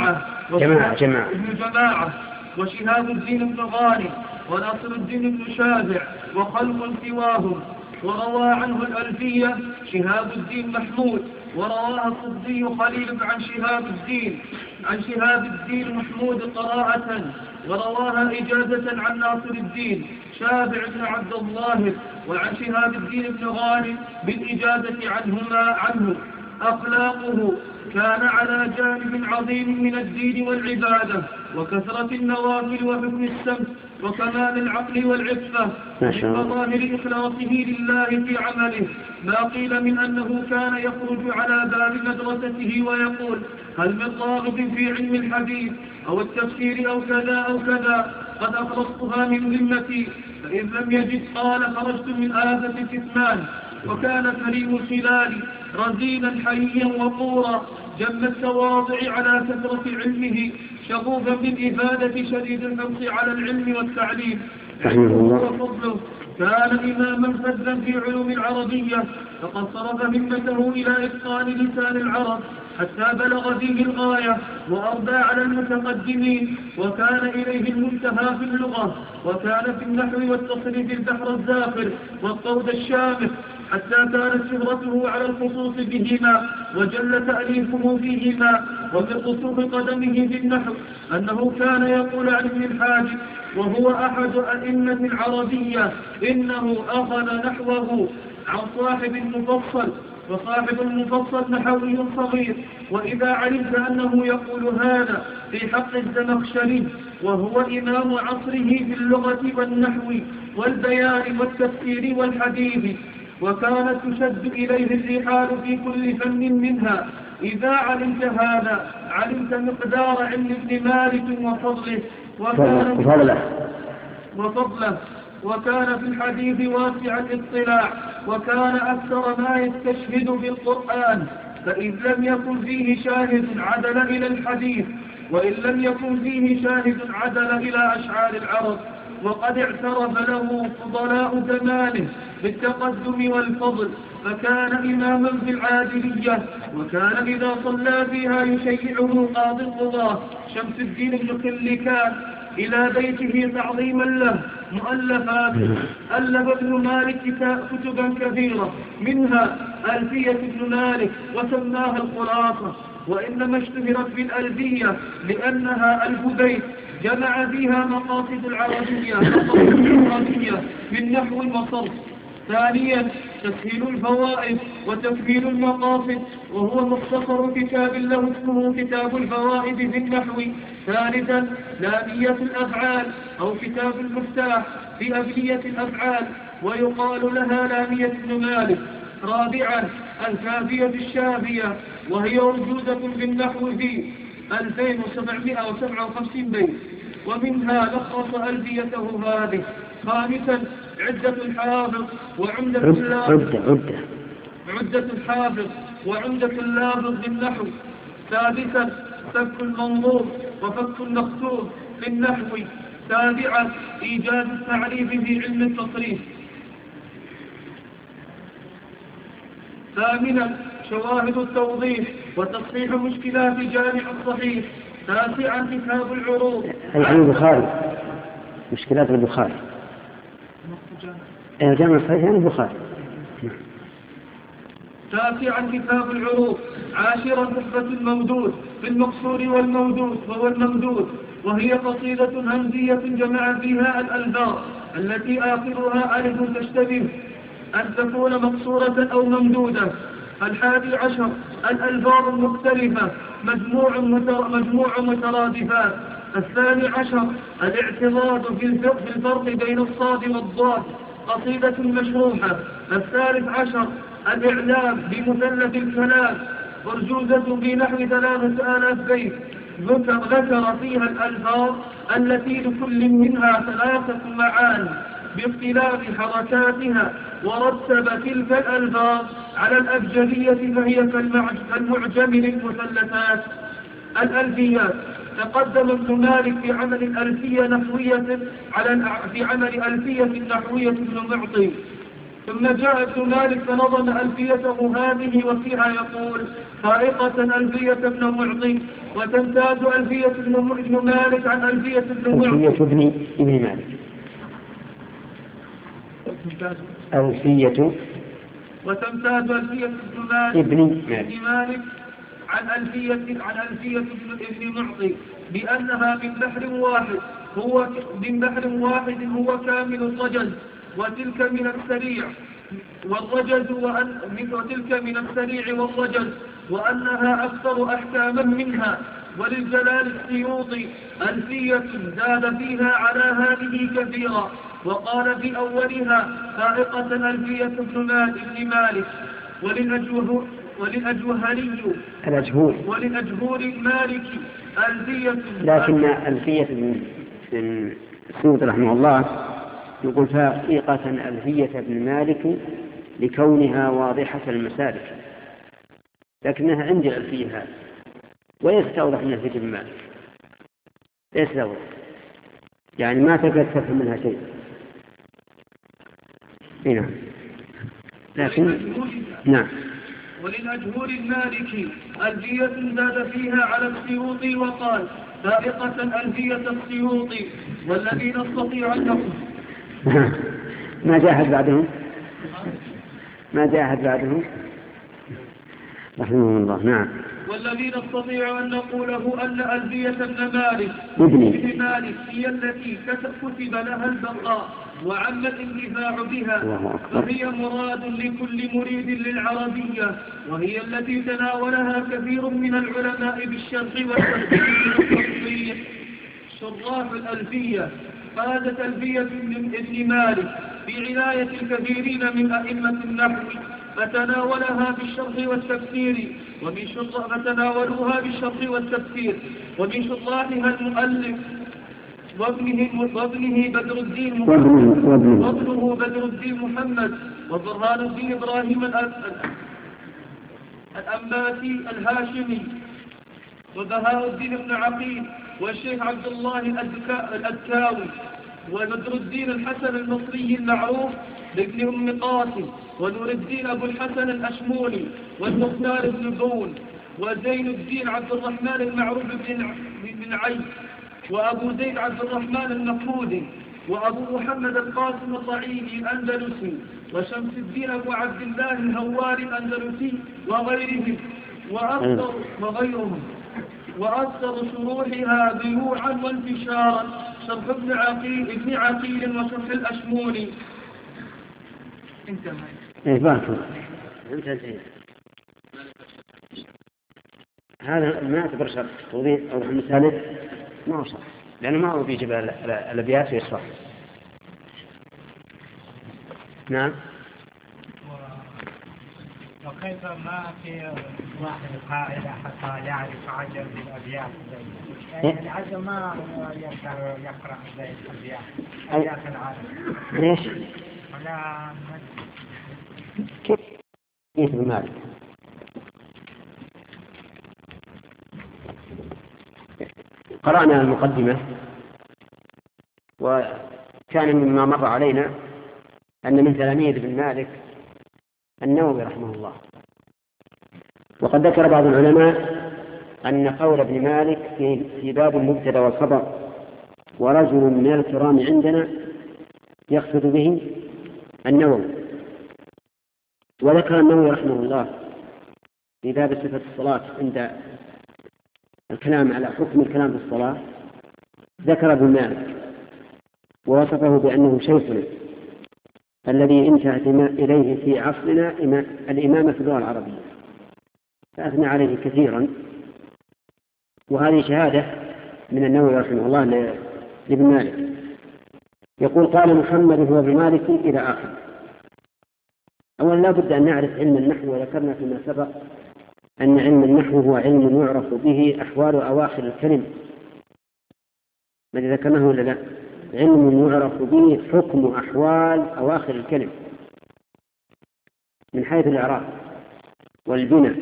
جماعة وشهاب الدين بن غانم وناصر الدين بن شافع وخلق سواهم. وروى عنه الألفية شهاب الدين محمود، ورواها الصدي خليل عن شهاب الدين محمود قراءة، ورواها إجازة عن ناصر الدين شافع بن عبد الله، وعن شهاب الدين بن غانم بالإجازة عنه. أخلاقه كان على جانب عظيم من الدين والعبادة، وكثرة النوافل وحسن السمت وكمال العقل والعفة، من مظاهر إخلاصه لله في عمله ما قيل من أنه كان يخرج على باب مدرسته ويقول: هل من راغب في علم الحديث أو التفسير أو كذا قد أخلصتها من ذمتي، فإن لم يجد قال: خرجت من آفة كتمان. وكان كريم الخلال رزينا حيا وقورا، جم التواضع على كثرة علمه، شغوفا بالإفادة، شديد الحرص على العلم والتعليم وفضله. كان إماما فذا في علوم العربية، فقد صرف همته إلى إتقان لسان العرب حتى بلغ فيه الغاية، وأربى على المتقدمين، وكان إليه المنتهى في اللغة، وكان في النحو والتصريف البحر الزاخر والطود الشامخ، حتى كانت شهرته على الخصوص بهما، وجل تأليفه فيهما. ومن رسوخ قدمه في النحو أنه كان يقول عن ابن الحاجب وهو أحد أئمة العربية: إنه أخذ نحوه عن صاحب المفصل وصاحب المفصل نحوي صغير. وإذا علمت أنه يقول هذا في حق الزمخشري وهو إمام عصره في اللغة والنحو والبيان والتفسير والحديث، وكانت تشد إليه الرحال في كل فن منها، إذا علمت هذا علمت مقدار علم ابن مالك وفضله، وكان في الحديث واسع الاطلاع، وكان أكثر ما يستشهد بالقرآن، فإذ لم يكن فيه شاهد عدل إلى الحديث، وإن لم يكن فيه شاهد عدل إلى أشعار العرب. وقد اعترف له فضلاء زمانه بالتقدم والفضل، فكان إماما في العادلية، وكان إذا صلى فيها يشيعه قاضي القضاة شمس الدين بن خلكان إلى بيته تعظيما له مؤلفات. ألف ابن مالك كتبا كثيرة، منها ألفية ابن مالك وسماها الخلاصة، وإنما اشتهرت بالألفية لأنها 1000 بيت جمع فيها مقاصد العربية من نحو وصرف. ثانيا تسهيل الفوائد وتكميل المقاصد، وهو مختصر كتاب له اسمه كتاب الفوائد في النحو. ثالثا لامية الأفعال أو كتاب المفتاح في أبنية الأفعال، ويقال لها لامية ابن مالك. رابعا الكافية الشافية، وهي موجودة في النحو في 2757 بيت، ومنها لخص ألفيته هذه. خامسا عدة الحافظ وعمدة اللافظ بالنحو. سادسا فك المنظور وفك المقصود في النحو. سابعا إيجاد التعريف في علم التصريف. ثامنا شواهد التوضيح وتصحيح مشكلات جامع الصحيح. تاسعا كتاب العروض عن البخاري، مشكلات البخاري جامع الصحيح عن البخاري. تاسعا كتاب العروض. عاشرا تحفة الممدود في المقصور والمودود وهو الممدود، وهي قصيدة همزية جمع فيها الألفاظ التي آخرها ألف تشتبه أن تكون مقصورة أو ممدودة. 11 الألفاظ المختلفة مجموع مترادفات. 12 الاعتراض في الفرق بين الصاد والضاد، قصيدة مشروحة. 13 الإعلام بمثلث الكلام، أرجوزة في نحو 3000 بيت، ذكر فيها الألفاظ التي لكل منها 3 معاني باختلاف حركاتها، ورتب تلك الألفاظ على الأبجدية فهي كالمعجم للمثلثات. الألفيات. تقدم ابن مالك في عمل ألفية نحوية نحوية ابن معطي، ثم جاء ابن مالك فنظم ألفيته هذه وفيها يقول: فائقة ألفية ابن معطي، وتمتاز ألفية ابن مالك عن ألفية ابن معطي. ابن مالك ألفية، وتمتاز ألفية ابن مالك عن ألفية ابن معطي بأنها من بحر واحد هو كامل الرجز، وتلك من السريع والرجز، وأنها أكثر أحكاما منها. وللجلال السيوطي ألفية زاد فيها على هذه كثيرا، وقال في أولها فائقة ألفية ابن مالك. وللأجهور المالكي ألفية، لكن ألفية ابن السيوطي رحمه الله يقول فائقة ألفية ابن مالك لكونها واضحة المسالك، لكنها عندي الألفية هذه وليس توضح من ألفية ابن مالك، ليس توضح، يعني ما تقدر تفهم منها شيء. نعم، لكن نعم. وللأجهور المالكي ألفية زاد فيها على السيوطي، وقال فائقة ألفية السيوطي، والذي نستطيع أن نقول ما جاهد بعدهم رحمه الله. نعم. والذي نستطيع أن نقوله أن ألفية ابن مالك هي التي كتب لها البقاء وعم الانتفاع بها، فهي مراد لكل مريد للعربية، وهي التي تناولها كثير من العلماء بالشرح والتفسير والتصحيح. شراح الألفية: قادت ألفية ابن مالك بعناية الكثيرين من أئمة النحو، فتناولوها بالشرح والتفسير، ومن شراحها المؤلف وابنه بدر الدين محمد، وبرهان الدين إبراهيم الأنباتي الهاشمي، وبهاء الدين بن عقيل، والشيخ عبد الله الأدكاوي، وبدر الدين الحسن المصري المعروف بابن أم قاسم، ونور الدين أبو الحسن الأشموني، والمختار بن بون، وزين الدين عبد الرحمن المعروف بن عيد، وأبو زيد عبد الرحمن النقودي، وأبو محمد القاسم الصعيدي الأندلسي، وشمس الدين أبو عبد الله الهواري الأندلسي، وغيرهم وأكثر شروحها بيوعا وانتشارا شرح ابن عقيل وشرح الأشموني. انتهى. هذا ما يعتبر شرط توضيح أو مثال، ما هو صح، لأنه ما هو بيجيب الأبيات ويشرح. نعم. وكيف ما في واحد القاعدة حتى يعرف عجم الأبيات، يعني العجم ما يقرأ زي الأبيات العرب. ليش؟ ولا كيف بمالك؟ قرأنا المقدمة، وكان مما مر علينا أن من تلاميذ ابن مالك النووي رحمه الله. وقد ذكر بعض العلماء أن قول ابن مالك في باب المبتدأ والخبر ورجل من الكرام عندنا يقصد به النووي. وذكر النووي رحمه الله في باب صفة الصلاة عند الكلام على حكم الكلام في الصلاة، ذكر ابن مالك ووصفه بأنه شيخنا الذي انتهت إليه في عصرنا الإمامة في اللغة العربية، فأثنى عليه كثيرا. وهذه شهادة من النووي رحمه الله لابن مالك. يقول: قال محمد هو ابن مالك إلى آخر. أولا لا بد أن نعرف علم النحو، وذكرنا فيما سبق أن علم النحو هو علم يعرف به أحوال أواخر الكلم. ماذا ذكرناه ولا لا؟ علم يعرف به حكم أحوال أواخر الكلم من حيث الإعراب والبناء.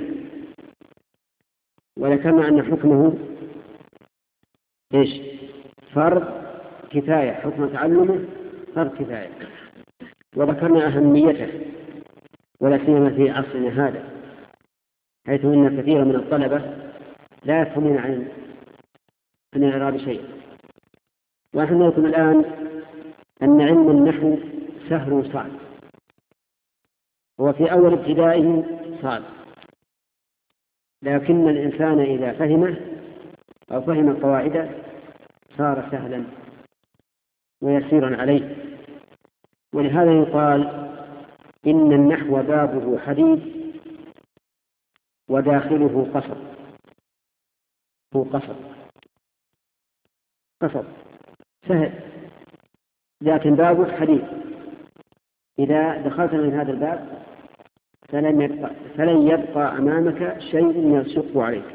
وذكرنا أن حكمه إيش؟ فرض كفاية، حكم تعلمه فرض كفاية. وذكرنا أهميته ولا سيما في عصرنا هذا، حيث أن كثيرا من الطلبة لا يفهمون عن الإعراب شيء. ونحن نقول الآن أن علم النحو سهل صعب، هو في أول ابتدائه صعب، لكن الإنسان إذا فهمه أو فهم قواعده صار سهلا ويسيرا عليه. ولهذا يقال إن النحو بابه حديد وداخله قصر. هو قصر سهل، لكن بابه حديد. إذا دخلت من هذا الباب فلن يبقى أمامك شيء يشق عليك،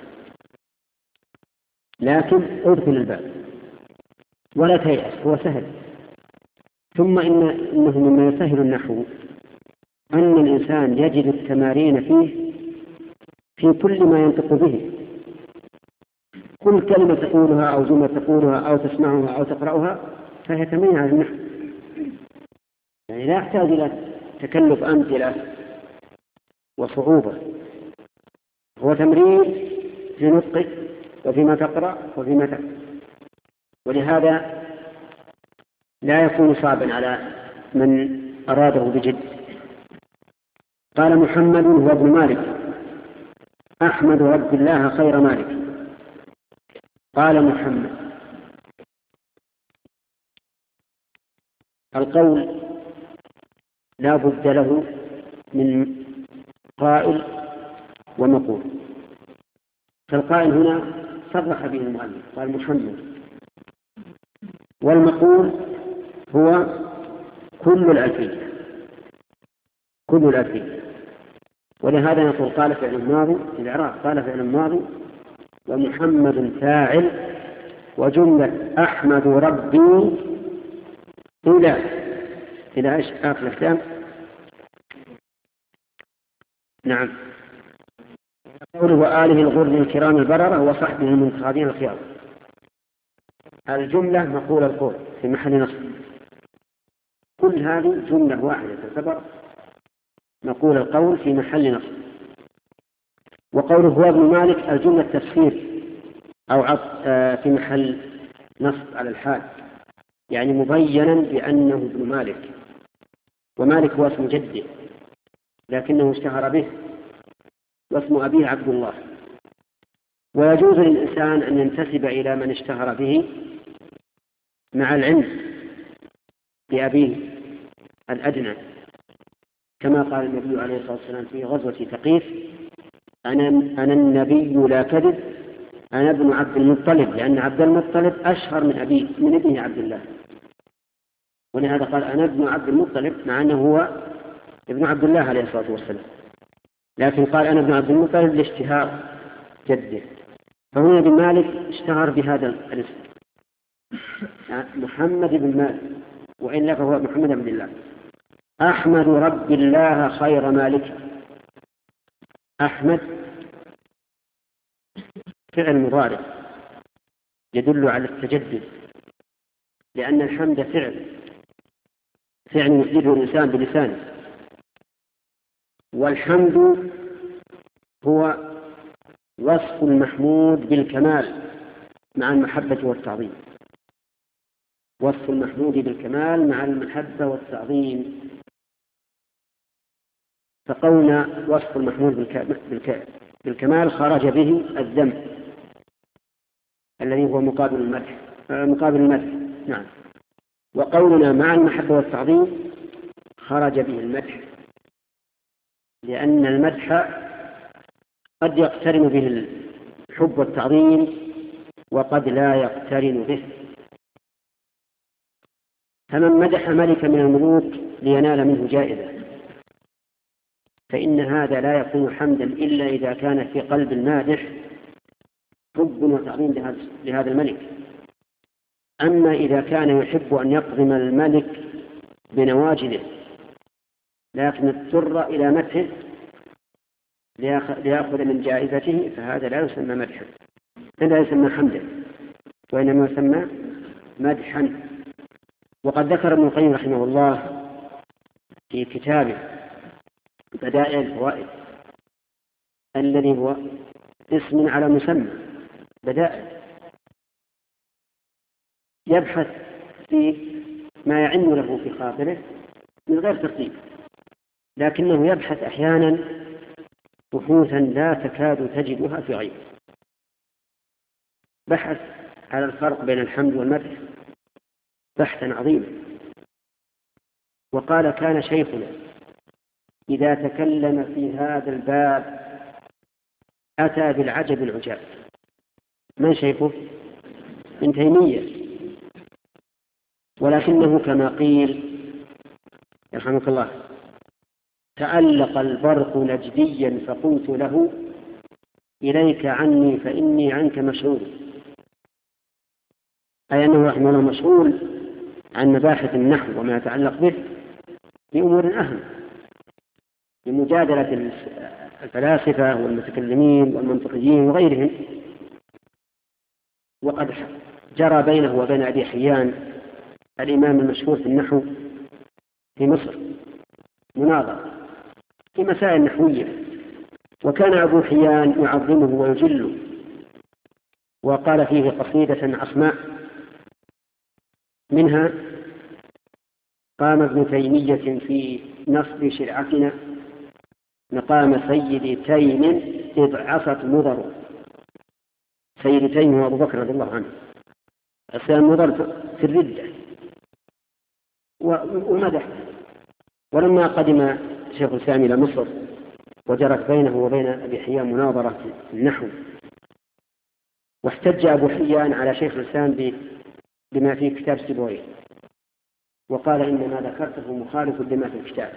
لكن ادخل الباب ولا تيأس، هو سهل. ثم إنه مما يسهل النحو أن الإنسان يجد التمارين فيه في كل ما ينطق به. كل كلمة تقولها أو جملة تقولها أو تسمعها أو تقرأها فهي تمرين على النحو، يعني لا يحتاج إلى تكلف أمثلة وصعوبة، هو تمرين في نطقك وفيما تقرأ وفيما تكتب. ولهذا لا يكون صعبا على من أراده بجد. قال محمد هو ابن مالك أحمد رب الله خير مالك. قال محمد القول لا بد له من قائل ومقول. فالقائل هنا صرح به المؤلف قال محمد، والمقول هو كل الألفية. ولهذا نقول قال فعل ماضي في الإعراب، قال فعل ماضي ومحمد فاعل وجملة أحمد ربي إلى إيش آخر الكلام. نعم. قوله وآله الغر الكرام البررة وصحبه المنتخبين الخيار. الجملة مقول القول في محل نصب، كل هذه جملة واحدة تعتبر مقول القول في محل نصب. وقوله هو ابن مالك الجملة تفسير أو في محل نصب على الحال، يعني مبينا بأنه ابن مالك، ومالك هو اسم جده لكنه اشتهر به، واسم أبيه عبد الله. ويجوز للإنسان أن ينتسب إلى من اشتهر به مع العلم بأبيه الأدنى، كما قال النبي عليه الصلاة والسلام في غزوة ثقيف أنا النبي لا كذب، أنا ابن عبد المطلب، لأن عبد المطلب أشهر من أبيه من ابنه عبد الله، ولهذا قال أنا ابن عبد المطلب مع أنه هو ابن عبد الله عليه الصلاة والسلام، لكن قال أنا ابن عبد المطلب لاشتهار جده. فهنا بن مالك اشتهر بهذا الاسم محمد بن مالك، وإلا فهو محمد بن الله. أحمد رب الله خير مالك. أحمد فعل مضارع يدل على التجدد، لأن الحمد فعل يحدثه الإنسان بلسانه، والحمد هو وصف المحمود بالكمال مع المحبة والتعظيم، وصف المحمود بالكمال مع المحبة والتعظيم. فقولنا وصف المحمود بالكمال خرج به الذم الذي هو مقابل المدح. نعم. وقولنا مع المحبة والتعظيم خرج به المدح، لأن المدح قد يقترن به الحب والتعظيم وقد لا يقترن به. فمن مدح ملكا من الملوك لينال منه جائزة فإن هذا لا يكون حمدا إلا إذا كان في قلب المادح حب وتعظيم لهذا الملك. أما إذا كان يحب أن يقضم الملك بنواجذه لكن اضطر إلى مدحه ليأخذ من جائزته فهذا لا يسمى مدحا، لا يسمى حمدا، وإنما يسمى مدحا. وقد ذكر ابن القيم رحمه الله في كتابه بدائع الفوائد الذي هو اسم على مسمى بدائع، يبحث في ما يعن له في خاطره من غير ترتيب، لكنه يبحث أحيانا بحوثا لا تكاد تجدها في غيره. بحث على الفرق بين الحمد والمدح بحثا عظيما، وقال كان شيخنا إذا تكلم في هذا الباب أتى بالعجب العجاب. من شيخه؟ ابن تيمية، ولكنه كما قيل يرحمك الله تألق البرق نجديا فقلت له إليك عني فإني عنك مشغول، أي أنه رحمه الله مشغول عن مباحث النحو وما يتعلق به بأمور أهم، بمجادلة الفلاسفة والمتكلمين والمنطقيين وغيرهم. وقد جرى بينه وبين أبي حيان الإمام المشهور في النحو في مصر مناظرة في مسائل نحوية، وكان أبو حيان يعظمه ويجله، وقال فيه قصيدة عصماء منها قام ابن تيمية في نصب شرعتنا مقام سيد تيم إذ عصت مضر. سيد تيم هو أبو بكر رضي الله عنه، عصى مضر في الردة، ومدح. ولما قدم شيخ الإسلام إلى مصر وجرت بينه وبين أبي حيان مناظرة في النحو، واحتج أبو حيان على شيخ الإسلام بما في كتاب سيبويه، وقال إن ما ذكرته مخالف لما في الكتاب.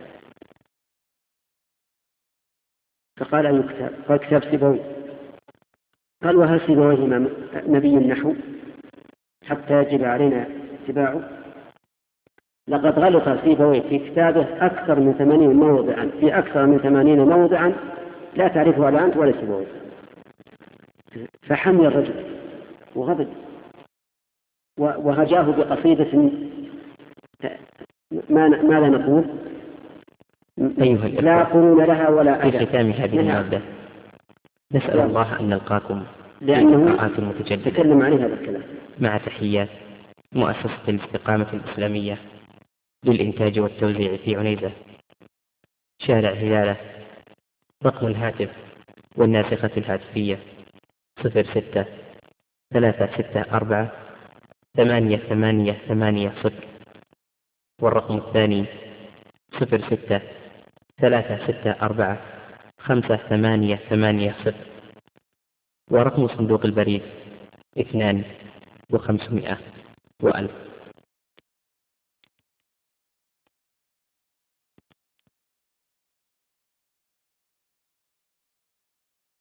فقال أي كتاب؟ قال كتاب سيبويه. قال وهل سيبويه نبي النحو حتى يجب علينا اتباعه؟ لقد غلط سيبويه في كتابه أكثر من 80 موضعا، في أكثر من 80 موضعا لا تعرفها لا أنت ولا سيبويه. فحمي الرجل وغضب وهجاه بقصيدة ماذا نقول؟ أيها لا قرون لها ولا في ختام هذه المادة نسأل الله أن نلقاكم لأنه المتجددة تكلم عليه هذا الكلام. مع تحيات مؤسسة الاستقامة الإسلامية للإنتاج والتوزيع في عنيزة، شارع هلالة. رقم الهاتف والناسخة الهاتفية 06-364-8880، والرقم الثاني 06-364-5880، ورقم صندوق البريد 2500 و1000.